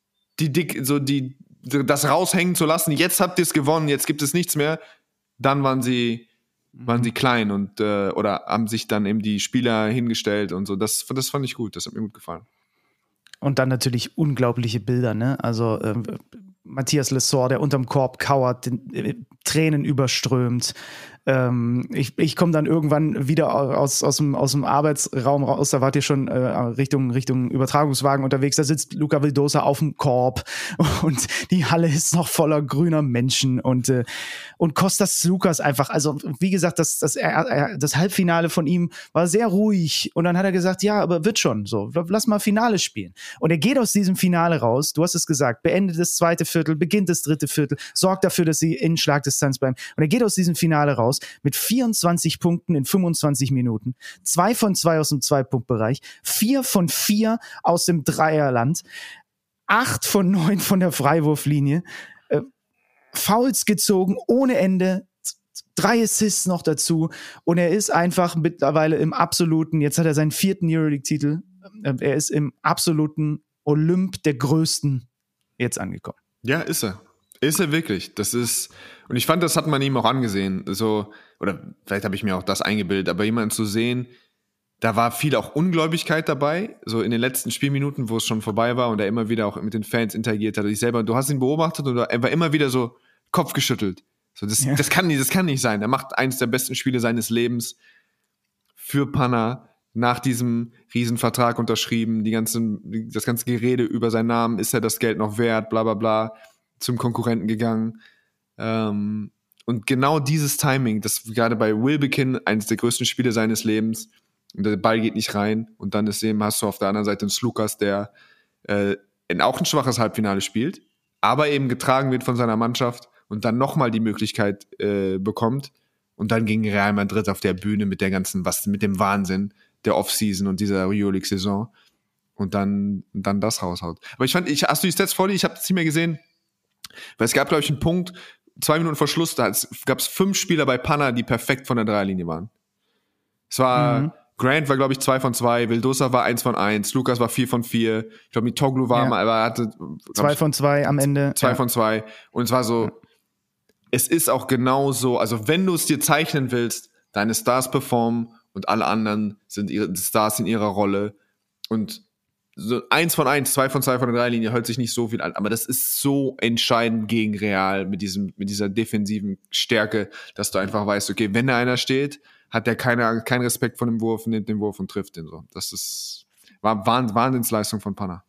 das raushängen zu lassen, jetzt habt ihr es gewonnen, jetzt gibt es nichts mehr, dann waren sie klein und oder haben sich dann eben die Spieler hingestellt und so. Das fand ich gut, das hat mir gut gefallen. Und dann natürlich unglaubliche Bilder, ne? Also Matthias Lessort, der unterm Korb kauert, Tränen überströmt. Ich komme dann irgendwann wieder aus dem Arbeitsraum raus, da wart ihr schon Richtung Übertragungswagen unterwegs, da sitzt Luca Vildosa auf dem Korb und die Halle ist noch voller grüner Menschen und Kostas Tzoukas einfach, also wie gesagt, das Halbfinale von ihm war sehr ruhig und dann hat er gesagt, ja, aber wird schon so, lass mal Finale spielen. Und er geht aus diesem Finale raus, du hast es gesagt, beendet das zweite Viertel, beginnt das dritte Viertel, sorgt dafür, dass sie in Schlagdistanz bleiben und er geht aus diesem Finale raus mit 24 Punkten in 25 Minuten, 2 von 2 aus dem Zwei-Punkt-Bereich, 4 von 4 aus dem Dreierland, 8 von 9 von der Freiwurflinie, Fouls gezogen ohne Ende, 3 Assists noch dazu und er ist einfach mittlerweile im absoluten, jetzt hat er seinen 4. Euroleague-Titel, er ist im absoluten Olymp der Größten jetzt angekommen. Ja, ist er. Ist er wirklich. Und ich fand, das hat man ihm auch angesehen. So, oder vielleicht habe ich mir auch das eingebildet, aber jemanden zu sehen, da war viel auch Ungläubigkeit dabei, so in den letzten Spielminuten, wo es schon vorbei war und er immer wieder auch mit den Fans interagiert hat. Du hast ihn beobachtet und er war immer wieder so Kopf geschüttelt. So, das kann nicht sein. Er macht eines der besten Spiele seines Lebens für Panna, nach diesem Riesenvertrag unterschrieben, das ganze Gerede über seinen Namen, ist er das Geld noch wert, bla bla bla, zum Konkurrenten gegangen. Und genau dieses Timing, das gerade bei Wilbekin eines der größten Spiele seines Lebens, und der Ball geht nicht rein und dann hast du auf der anderen Seite einen Tzoukas, der auch ein schwaches Halbfinale spielt, aber eben getragen wird von seiner Mannschaft und dann nochmal die Möglichkeit bekommt und dann gegen Real Madrid auf der Bühne mit mit dem Wahnsinn der Offseason und dieser Euroleague-Saison und dann das raushaut. Aber hast du die Stats vor dir? Ich habe es nicht mehr gesehen, weil es gab, glaube ich, einen Punkt, 2 Minuten vor Schluss, da gab es 5 Spieler bei Panna, die perfekt von der Dreierlinie waren. Es war, Grant war, glaube ich, 2 von 2, Vildosa war 1 von 1, Lukas war 4 von 4, ich glaube, Mitoglu war mal, aber hatte 2 von 2 am Ende. 2 von 2. Und es war so, es ist auch genau so, also wenn du es dir zeichnen willst, deine Stars performen und alle anderen sind Stars in ihrer Rolle und so 1 von 1, 2 von 2 von der Dreierlinie hört sich nicht so viel an, aber das ist so entscheidend gegen Real mit dieser defensiven Stärke, dass du einfach weißt, okay, wenn da einer steht, hat der keinen Respekt vor dem Wurf, nimmt den Wurf und trifft den so. War Wahnsinnsleistung von Panna.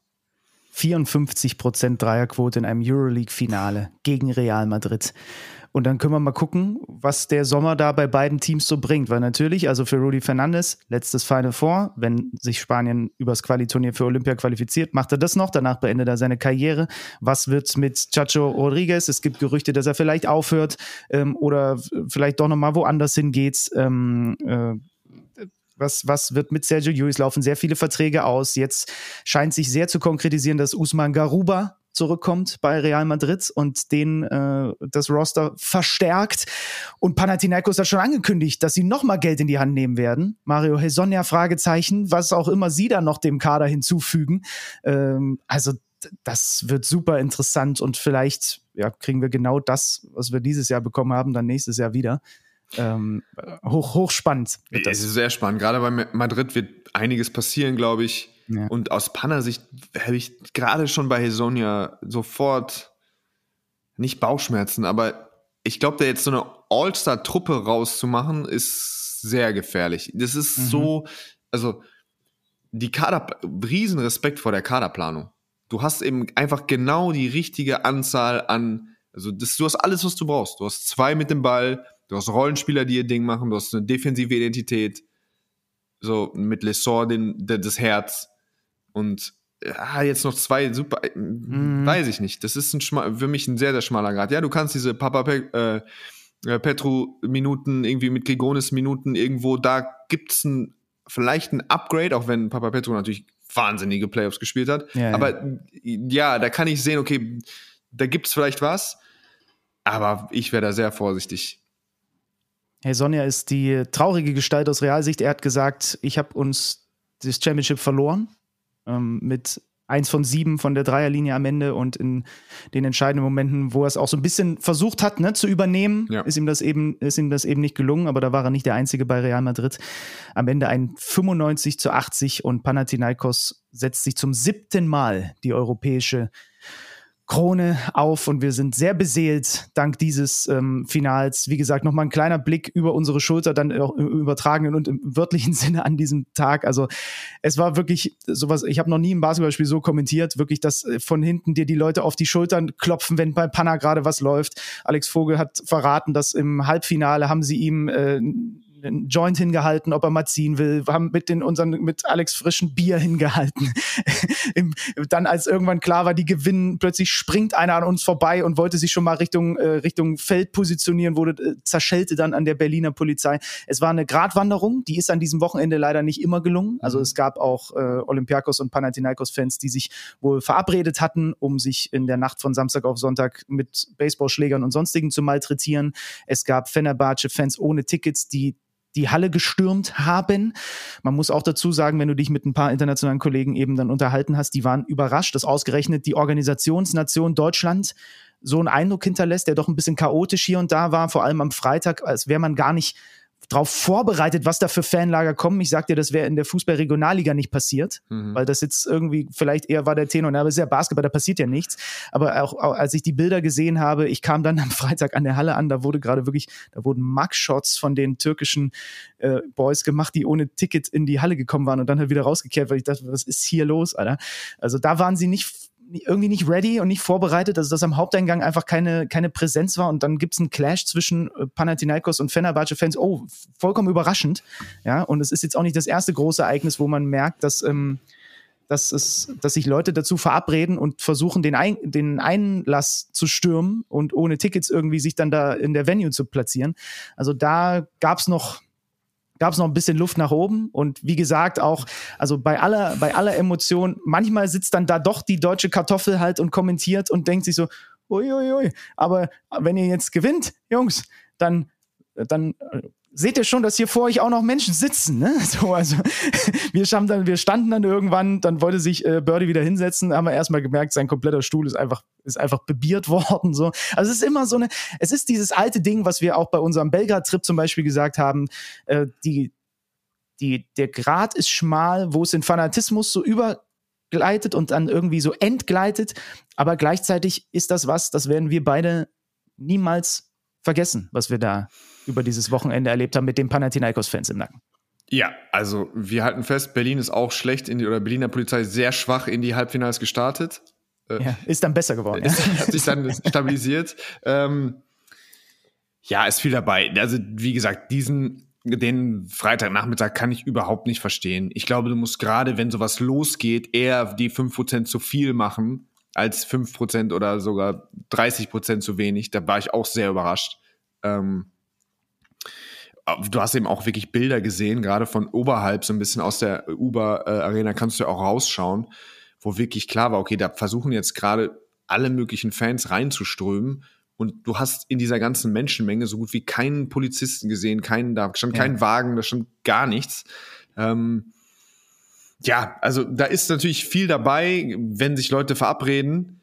54% Dreierquote in einem Euroleague-Finale gegen Real Madrid. Und dann können wir mal gucken, was der Sommer da bei beiden Teams so bringt. Weil natürlich, also für Rudy Fernandes, letztes Final Four, wenn sich Spanien übers Quali-Turnier für Olympia qualifiziert, macht er das noch, danach beendet er seine Karriere. Was wird mit Chacho Rodriguez? Es gibt Gerüchte, dass er vielleicht aufhört oder vielleicht doch nochmal woanders hingeht. Was wird mit Sergio Llull? Es laufen sehr viele Verträge aus. Jetzt scheint sich sehr zu konkretisieren, dass Usman Garuba zurückkommt bei Real Madrid und das Roster verstärkt. Und Panathinaikos hat schon angekündigt, dass sie nochmal Geld in die Hand nehmen werden. Mario Hezonja, Fragezeichen, was auch immer sie dann noch dem Kader hinzufügen. Also das wird super interessant und vielleicht kriegen wir genau das, was wir dieses Jahr bekommen haben, dann nächstes Jahr wieder. Hochspannend. Es ist sehr spannend. Gerade bei Madrid wird einiges passieren, glaube ich. Ja. Und aus Panner-Sicht habe ich gerade schon bei Hezonja sofort nicht Bauchschmerzen, aber ich glaube, da jetzt so eine All-Star-Truppe rauszumachen, ist sehr gefährlich. Das ist so, also riesen Respekt vor der Kaderplanung. Du hast eben einfach genau die richtige Anzahl an, du hast alles, was du brauchst. Du hast 2 mit dem Ball, du hast Rollenspieler, die ihr Ding machen, du hast eine defensive Identität, so mit Lessor das Herz. Und jetzt noch 2 super, weiß ich nicht. Das ist für mich ein sehr, sehr schmaler Grad. Ja, du kannst diese Petru-Minuten irgendwie mit Grigonis-Minuten irgendwo, da gibt's vielleicht ein Upgrade, auch wenn Petru natürlich wahnsinnige Playoffs gespielt hat. Ja, aber ja, da kann ich sehen, okay, da gibt's vielleicht was, aber ich wäre da sehr vorsichtig. Hezonja ist die traurige Gestalt aus Realsicht. Er hat gesagt, ich habe uns das Championship verloren. Mit 1 von 7 von der Dreierlinie am Ende und in den entscheidenden Momenten, wo er es auch so ein bisschen versucht hat, zu übernehmen, ist ihm das eben nicht gelungen, aber da war er nicht der Einzige bei Real Madrid. Am Ende ein 95-80 und Panathinaikos setzt sich zum 7. Mal die europäische Krone auf und wir sind sehr beseelt dank dieses Finals. Wie gesagt, nochmal ein kleiner Blick über unsere Schulter, dann auch im übertragenen und im wörtlichen Sinne an diesem Tag. Also es war wirklich sowas, ich habe noch nie ein Basketballspiel so kommentiert, wirklich, dass von hinten dir die Leute auf die Schultern klopfen, wenn bei Panna gerade was läuft. Alex Vogel hat verraten, dass im Halbfinale haben sie ihm einen Joint hingehalten, ob er mal ziehen will, wir haben mit Alex frischen Bier hingehalten. Dann, als irgendwann klar war, die gewinnen, plötzlich springt einer an uns vorbei und wollte sich schon mal Richtung Feld positionieren, zerschellte dann an der Berliner Polizei. Es war eine Gratwanderung, die ist an diesem Wochenende leider nicht immer gelungen. Also es gab auch Olympiakos und Panathinaikos-Fans, die sich wohl verabredet hatten, um sich in der Nacht von Samstag auf Sonntag mit Baseballschlägern und sonstigen zu malträtieren. Es gab Fenerbahce-Fans ohne Tickets, die Halle gestürmt haben. Man muss auch dazu sagen, wenn du dich mit ein paar internationalen Kollegen eben dann unterhalten hast, die waren überrascht, dass ausgerechnet die Organisationsnation Deutschland so einen Eindruck hinterlässt, der doch ein bisschen chaotisch hier und da war, vor allem am Freitag, als wäre man gar nicht darauf vorbereitet, was da für Fanlager kommen. Ich sag dir, das wäre in der Fußball-Regionalliga nicht passiert, weil das jetzt irgendwie vielleicht eher war der Tenor, aber es ist ja Basketball, da passiert ja nichts. Aber auch als ich die Bilder gesehen habe, ich kam dann am Freitag an der Halle an, da wurden Mugshots von den türkischen Boys gemacht, die ohne Ticket in die Halle gekommen waren und dann halt wieder rausgekehrt, weil ich dachte, was ist hier los, Alter? Also da waren sie irgendwie nicht ready und nicht vorbereitet, also dass am Haupteingang einfach keine Präsenz war und dann gibt's einen Clash zwischen Panathinaikos und Fenerbahce-Fans, vollkommen überraschend, ja, und es ist jetzt auch nicht das erste große Ereignis, wo man merkt, dass sich Leute dazu verabreden und versuchen, den Einlass zu stürmen und ohne Tickets irgendwie sich dann da in der Venue zu platzieren. Also da gab's noch ein bisschen Luft nach oben und wie gesagt auch, also bei aller Emotion, manchmal sitzt dann da doch die deutsche Kartoffel halt und kommentiert und denkt sich so, uiuiui, aber wenn ihr jetzt gewinnt, Jungs, dann seht ihr schon, dass hier vor euch auch noch Menschen sitzen, ne? So, also wir standen dann irgendwann, dann wollte sich Birdie wieder hinsetzen, haben wir erstmal gemerkt, sein kompletter Stuhl ist einfach bebiert worden, so. Also es ist immer es ist dieses alte Ding, was wir auch bei unserem Belgrad-Trip zum Beispiel gesagt haben, der Grat ist schmal, wo es in Fanatismus so übergleitet und dann irgendwie so entgleitet, aber gleichzeitig ist das werden wir beide niemals vergessen, was wir da über dieses Wochenende erlebt haben mit den Panathinaikos-Fans im Nacken. Ja, also wir halten fest, Berlin ist auch Berliner Polizei sehr schwach in die Halbfinals gestartet. Ja, ist dann besser geworden. Hat sich dann stabilisiert. Ist viel dabei. Also wie gesagt, den Freitagnachmittag kann ich überhaupt nicht verstehen. Ich glaube, du musst gerade, wenn sowas losgeht, eher die 5% zu viel machen, als 5% oder sogar 30% zu wenig. Da war ich auch sehr überrascht. Du hast eben auch wirklich Bilder gesehen, gerade von oberhalb, so ein bisschen aus der Uber-Arena kannst du ja auch rausschauen, wo wirklich klar war, okay, da versuchen jetzt gerade alle möglichen Fans reinzuströmen. Und du hast in dieser ganzen Menschenmenge so gut wie keinen Polizisten gesehen, da stand kein Wagen, da stand gar nichts. Ja, also da ist natürlich viel dabei, wenn sich Leute verabreden,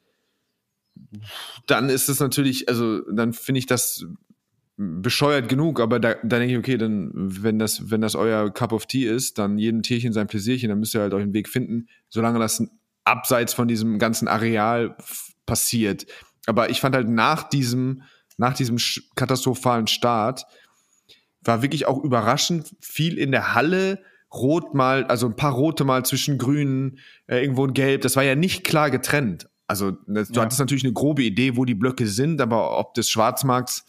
dann ist es natürlich, also dann finde ich das bescheuert genug, aber da denke ich, okay, dann, wenn das euer Cup of Tea ist, dann jedem Tierchen sein Pläsierchen, dann müsst ihr halt euch einen Weg finden, solange das abseits von diesem ganzen Areal passiert. Aber ich fand halt nach diesem katastrophalen Start war wirklich auch überraschend viel in der Halle, rot mal, also ein paar rote mal zwischen grün, irgendwo ein gelb, das war ja nicht klar getrennt. Also du hattest natürlich eine grobe Idee, wo die Blöcke sind, aber ob des Schwarzmarkts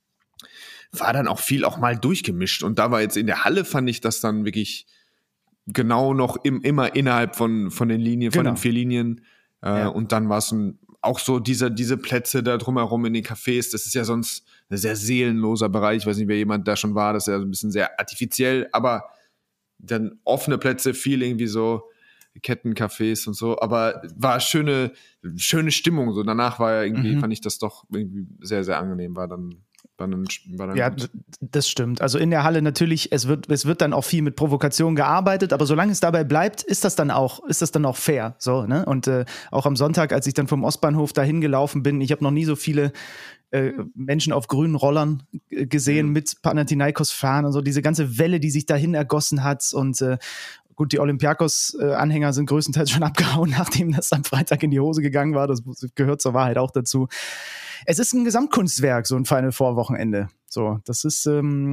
war dann auch viel auch mal durchgemischt. Und da war jetzt in der Halle, fand ich das dann wirklich genau noch immer innerhalb von den Linien, von den 4 Linien. Und dann war es auch so diese Plätze da drumherum in den Cafés, das ist ja sonst ein sehr seelenloser Bereich. Ich weiß nicht, wer jemand da schon war, das ist ja so ein bisschen sehr artifiziell, aber dann offene Plätze, viel irgendwie so Kettencafés und so, aber war schöne Stimmung. So danach war ja irgendwie, fand ich das doch irgendwie sehr, sehr angenehm, war dann ja, gut. Das stimmt. Also in der Halle natürlich, es wird dann auch viel mit Provokation gearbeitet, aber solange es dabei bleibt, ist das dann auch fair. So, ne? Und auch am Sonntag, als ich dann vom Ostbahnhof dahin gelaufen bin, ich habe noch nie so viele Menschen auf grünen Rollern gesehen mit Panathinaikos-Fahnen und so, diese ganze Welle, die sich dahin ergossen hat. Und gut, die Olympiakos-Anhänger sind größtenteils schon abgehauen, nachdem das am Freitag in die Hose gegangen war. Das gehört zur Wahrheit auch dazu. Es ist ein Gesamtkunstwerk, so ein Final Four Wochenende. So, das ist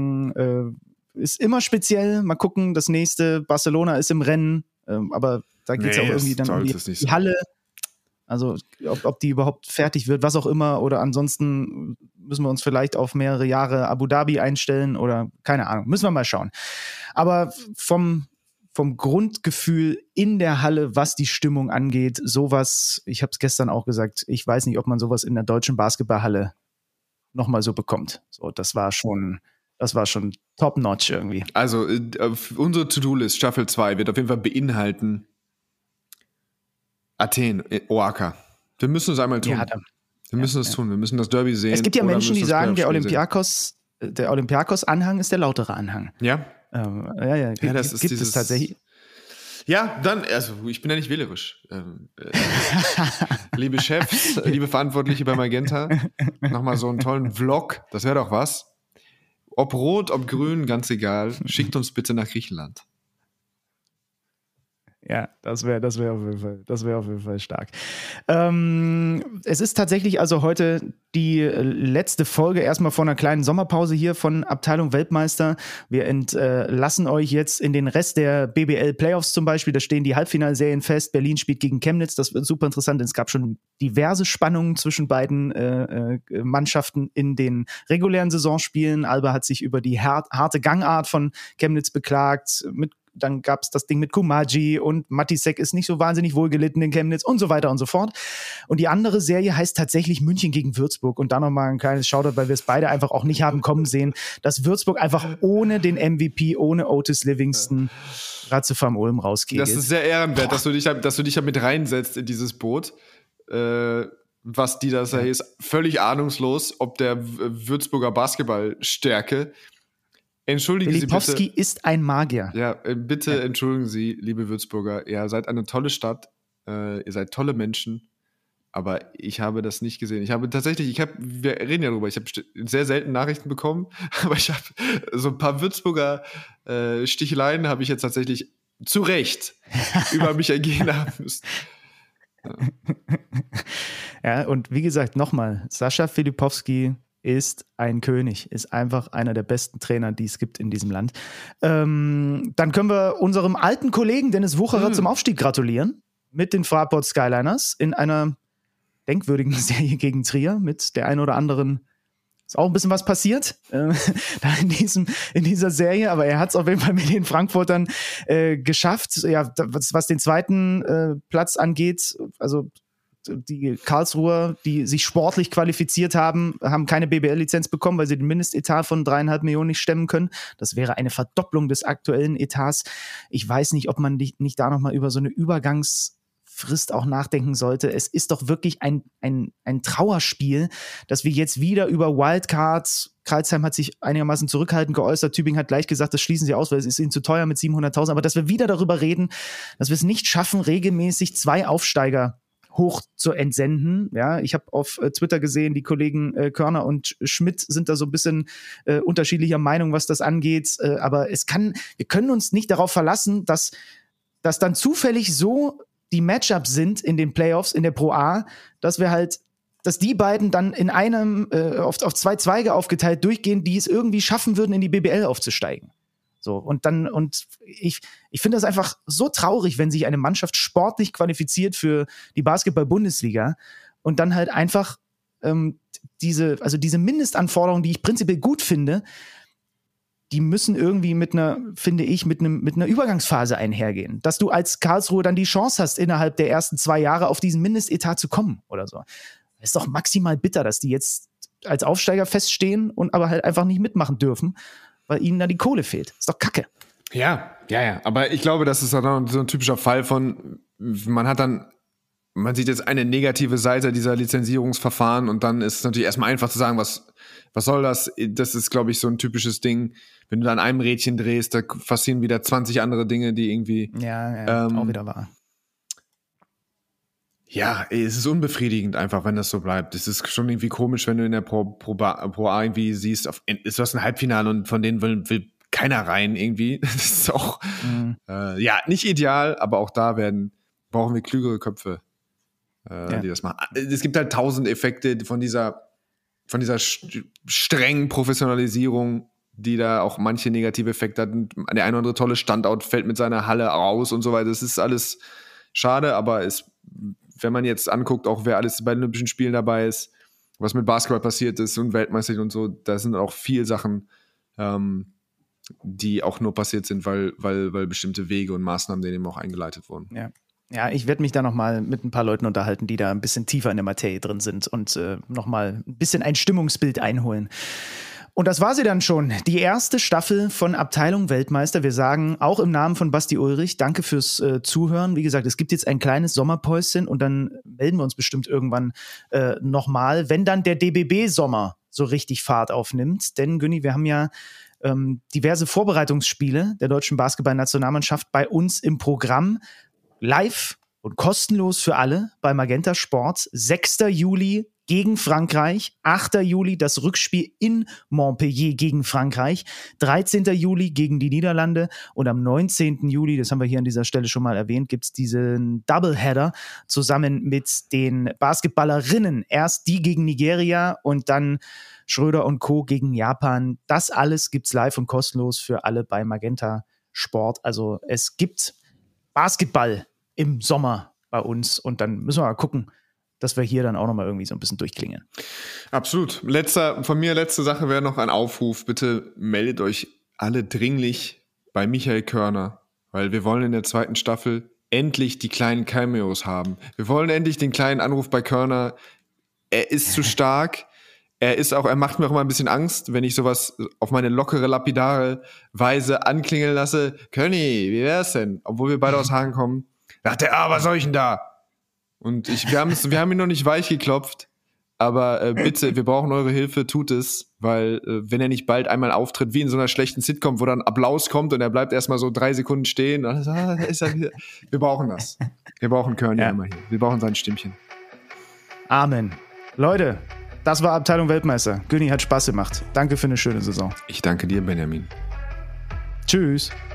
immer speziell. Mal gucken, das nächste. Barcelona ist im Rennen, aber da geht es auch irgendwie dann um die Halle. Also, ob die überhaupt fertig wird, was auch immer. Oder ansonsten müssen wir uns vielleicht auf mehrere Jahre Abu Dhabi einstellen oder keine Ahnung. Müssen wir mal schauen. Aber vom Grundgefühl in der Halle, was die Stimmung angeht, sowas, ich habe es gestern auch gesagt, ich weiß nicht, ob man sowas in der deutschen Basketballhalle nochmal so bekommt. So, das war schon top-notch irgendwie. Also unsere To-Do-List, Staffel 2, wird auf jeden Fall beinhalten Athen, Oaka. Wir müssen es einmal tun. Ja, wir müssen es tun. Wir müssen das Derby sehen. Es gibt ja Menschen, die sagen, der Olympiakos-Anhang ist der lautere Anhang. Ja. Gibt es tatsächlich. Ja, dann, also ich bin ja nicht wählerisch. Liebe Chefs, liebe Verantwortliche bei Magenta, nochmal so einen tollen Vlog, das wäre doch was. Ob rot, ob grün, ganz egal, schickt uns bitte nach Griechenland. Ja, das wäre auf jeden Fall stark. Es ist tatsächlich also heute die letzte Folge erstmal von einer kleinen Sommerpause hier von Abteilung Weltmeister. Wir entlassen euch jetzt in den Rest der BBL Playoffs zum Beispiel. Da stehen die Halbfinalserien fest. Berlin spielt gegen Chemnitz. Das wird super interessant. Es gab schon diverse Spannungen zwischen beiden Mannschaften in den regulären Saisonspielen. Alba hat sich über die harte Gangart von Chemnitz beklagt. Dann gab es das Ding mit Kumaji und Matisek ist nicht so wahnsinnig wohlgelitten in Chemnitz und so weiter und so fort. Und die andere Serie heißt tatsächlich München gegen Würzburg. Und da nochmal ein kleines Shoutout, weil wir es beide einfach auch nicht haben kommen sehen, dass Würzburg einfach ohne den MVP, ohne Otis Livingston Ratze vom Ulm rausgeht. Das ist sehr ehrenwert, dass du dich mit reinsetzt in dieses Boot. Was die das ist, völlig ahnungslos, ob der Würzburger Basketballstärke. Entschuldigen Sie bitte. Filipowski ist ein Magier. Ja, bitte entschuldigen Sie, liebe Würzburger. Ihr seid eine tolle Stadt. Ihr seid tolle Menschen. Aber ich habe das nicht gesehen. Wir reden ja drüber, ich habe sehr selten Nachrichten bekommen. Aber ich habe so ein paar Würzburger Sticheleien habe ich jetzt tatsächlich zu Recht über mich ergehen haben müssen. Ja, und wie gesagt, nochmal, Sascha Filipowski ist ein König, ist einfach einer der besten Trainer, die es gibt in diesem Land. Dann können wir unserem alten Kollegen Dennis Wucherer zum Aufstieg gratulieren mit den Fraport Skyliners in einer denkwürdigen Serie gegen Trier mit der ein oder anderen. Ist auch ein bisschen was passiert da in dieser Serie, aber er hat es auf jeden Fall mit den Frankfurtern geschafft. Ja, was den zweiten Platz angeht, also die Karlsruher, die sich sportlich qualifiziert haben keine BBL-Lizenz bekommen, weil sie den Mindestetat von 3,5 Millionen nicht stemmen können. Das wäre eine Verdopplung des aktuellen Etats. Ich weiß nicht, ob man nicht da nochmal über so eine Übergangsphase Frist auch nachdenken sollte. Es ist doch wirklich ein Trauerspiel, dass wir jetzt wieder über Wildcards, Crailsheim hat sich einigermaßen zurückhaltend geäußert, Tübingen hat gleich gesagt, das schließen sie aus, weil es ist ihnen zu teuer mit 700.000, aber dass wir wieder darüber reden, dass wir es nicht schaffen, regelmäßig 2 Aufsteiger hoch zu entsenden. Ja, ich habe auf Twitter gesehen, die Kollegen Körner und Schmidt sind da so ein bisschen unterschiedlicher Meinung, was das angeht. Aber wir können uns nicht darauf verlassen, dass dann zufällig so die Matchups sind in den Playoffs in der Pro A, dass die beiden dann in einem auf 2 Zweige aufgeteilt durchgehen, die es irgendwie schaffen würden, in die BBL aufzusteigen. So, und ich finde das einfach so traurig, wenn sich eine Mannschaft sportlich qualifiziert für die Basketball-Bundesliga und dann halt einfach diese Mindestanforderungen, die ich prinzipiell gut finde, die müssen irgendwie mit einer Übergangsphase einhergehen. Dass du als Karlsruhe dann die Chance hast, innerhalb der ersten 2 Jahre auf diesen Mindestetat zu kommen oder so. Das ist doch maximal bitter, dass die jetzt als Aufsteiger feststehen und aber halt einfach nicht mitmachen dürfen, weil ihnen da die Kohle fehlt. Ist doch Kacke. Ja. Aber ich glaube, das ist dann so ein typischer Fall von, man sieht jetzt eine negative Seite dieser Lizenzierungsverfahren und dann ist es natürlich erstmal einfach zu sagen, was soll das? Das ist, glaube ich, so ein typisches Ding. Wenn du da an einem Rädchen drehst, da passieren wieder 20 andere Dinge, die irgendwie... Ja, auch wieder wahr. Ja, es ist unbefriedigend einfach, wenn das so bleibt. Es ist schon irgendwie komisch, wenn du in der Pro A irgendwie siehst, ist was ein Halbfinale und von denen will keiner rein irgendwie. Das ist auch, nicht ideal, aber auch da brauchen wir klügere Köpfe, die das machen. Es gibt halt 1000 Effekte von dieser strengen Professionalisierung, die da auch manche negative Effekte hat. Der eine oder andere tolle Standort fällt mit seiner Halle raus und so weiter. Das ist alles schade, aber wenn man jetzt anguckt, auch wer alles bei den Olympischen Spielen dabei ist, was mit Basketball passiert ist und Weltmeisterschaft und so, da sind auch viele Sachen, die auch nur passiert sind, weil bestimmte Wege und Maßnahmen denen eben auch eingeleitet wurden. Ja, ich werde mich da nochmal mit ein paar Leuten unterhalten, die da ein bisschen tiefer in der Materie drin sind und nochmal ein bisschen ein Stimmungsbild einholen. Und das war sie dann schon, die erste Staffel von Abteilung Weltmeister. Wir sagen auch im Namen von Basti Ulrich, danke fürs Zuhören. Wie gesagt, es gibt jetzt ein kleines Sommerpäuschen und dann melden wir uns bestimmt irgendwann nochmal, wenn dann der DBB-Sommer so richtig Fahrt aufnimmt. Denn, Günni, wir haben ja diverse Vorbereitungsspiele der deutschen Basketballnationalmannschaft bei uns im Programm. Live und kostenlos für alle bei Magenta Sport. 6. Juli gegen Frankreich, 8. Juli das Rückspiel in Montpellier gegen Frankreich, 13. Juli gegen die Niederlande und am 19. Juli, das haben wir hier an dieser Stelle schon mal erwähnt, gibt es diesen Doubleheader zusammen mit den Basketballerinnen. Erst die gegen Nigeria und dann Schröder und Co. gegen Japan. Das alles gibt's live und kostenlos für alle bei Magenta Sport. Also es gibt Basketball im Sommer bei uns und dann müssen wir mal gucken, dass wir hier dann auch nochmal irgendwie so ein bisschen durchklingeln. Absolut. Letzte Sache wäre noch ein Aufruf. Bitte meldet euch alle dringlich bei Michael Körner, weil wir wollen in der 2. Staffel endlich die kleinen Cameos haben. Wir wollen endlich den kleinen Anruf bei Körner. Er ist zu stark. Er macht mir auch immer ein bisschen Angst, wenn ich sowas auf meine lockere, lapidare Weise anklingeln lasse. Körni, wie wär's denn? Obwohl wir beide aus Hagen kommen. Dachte er, was soll ich denn da? Und wir haben ihn noch nicht weich geklopft, aber bitte, wir brauchen eure Hilfe, tut es, weil wenn er nicht bald einmal auftritt, wie in so einer schlechten Sitcom, wo dann Applaus kommt und er bleibt erstmal so 3 Sekunden stehen, dann ist er wieder. Wir brauchen das. Wir brauchen Körny immer hier. Wir brauchen sein Stimmchen. Amen. Leute, das war Abteilung Weltmeister. Günni hat Spaß gemacht. Danke für eine schöne Saison. Ich danke dir, Benjamin. Tschüss.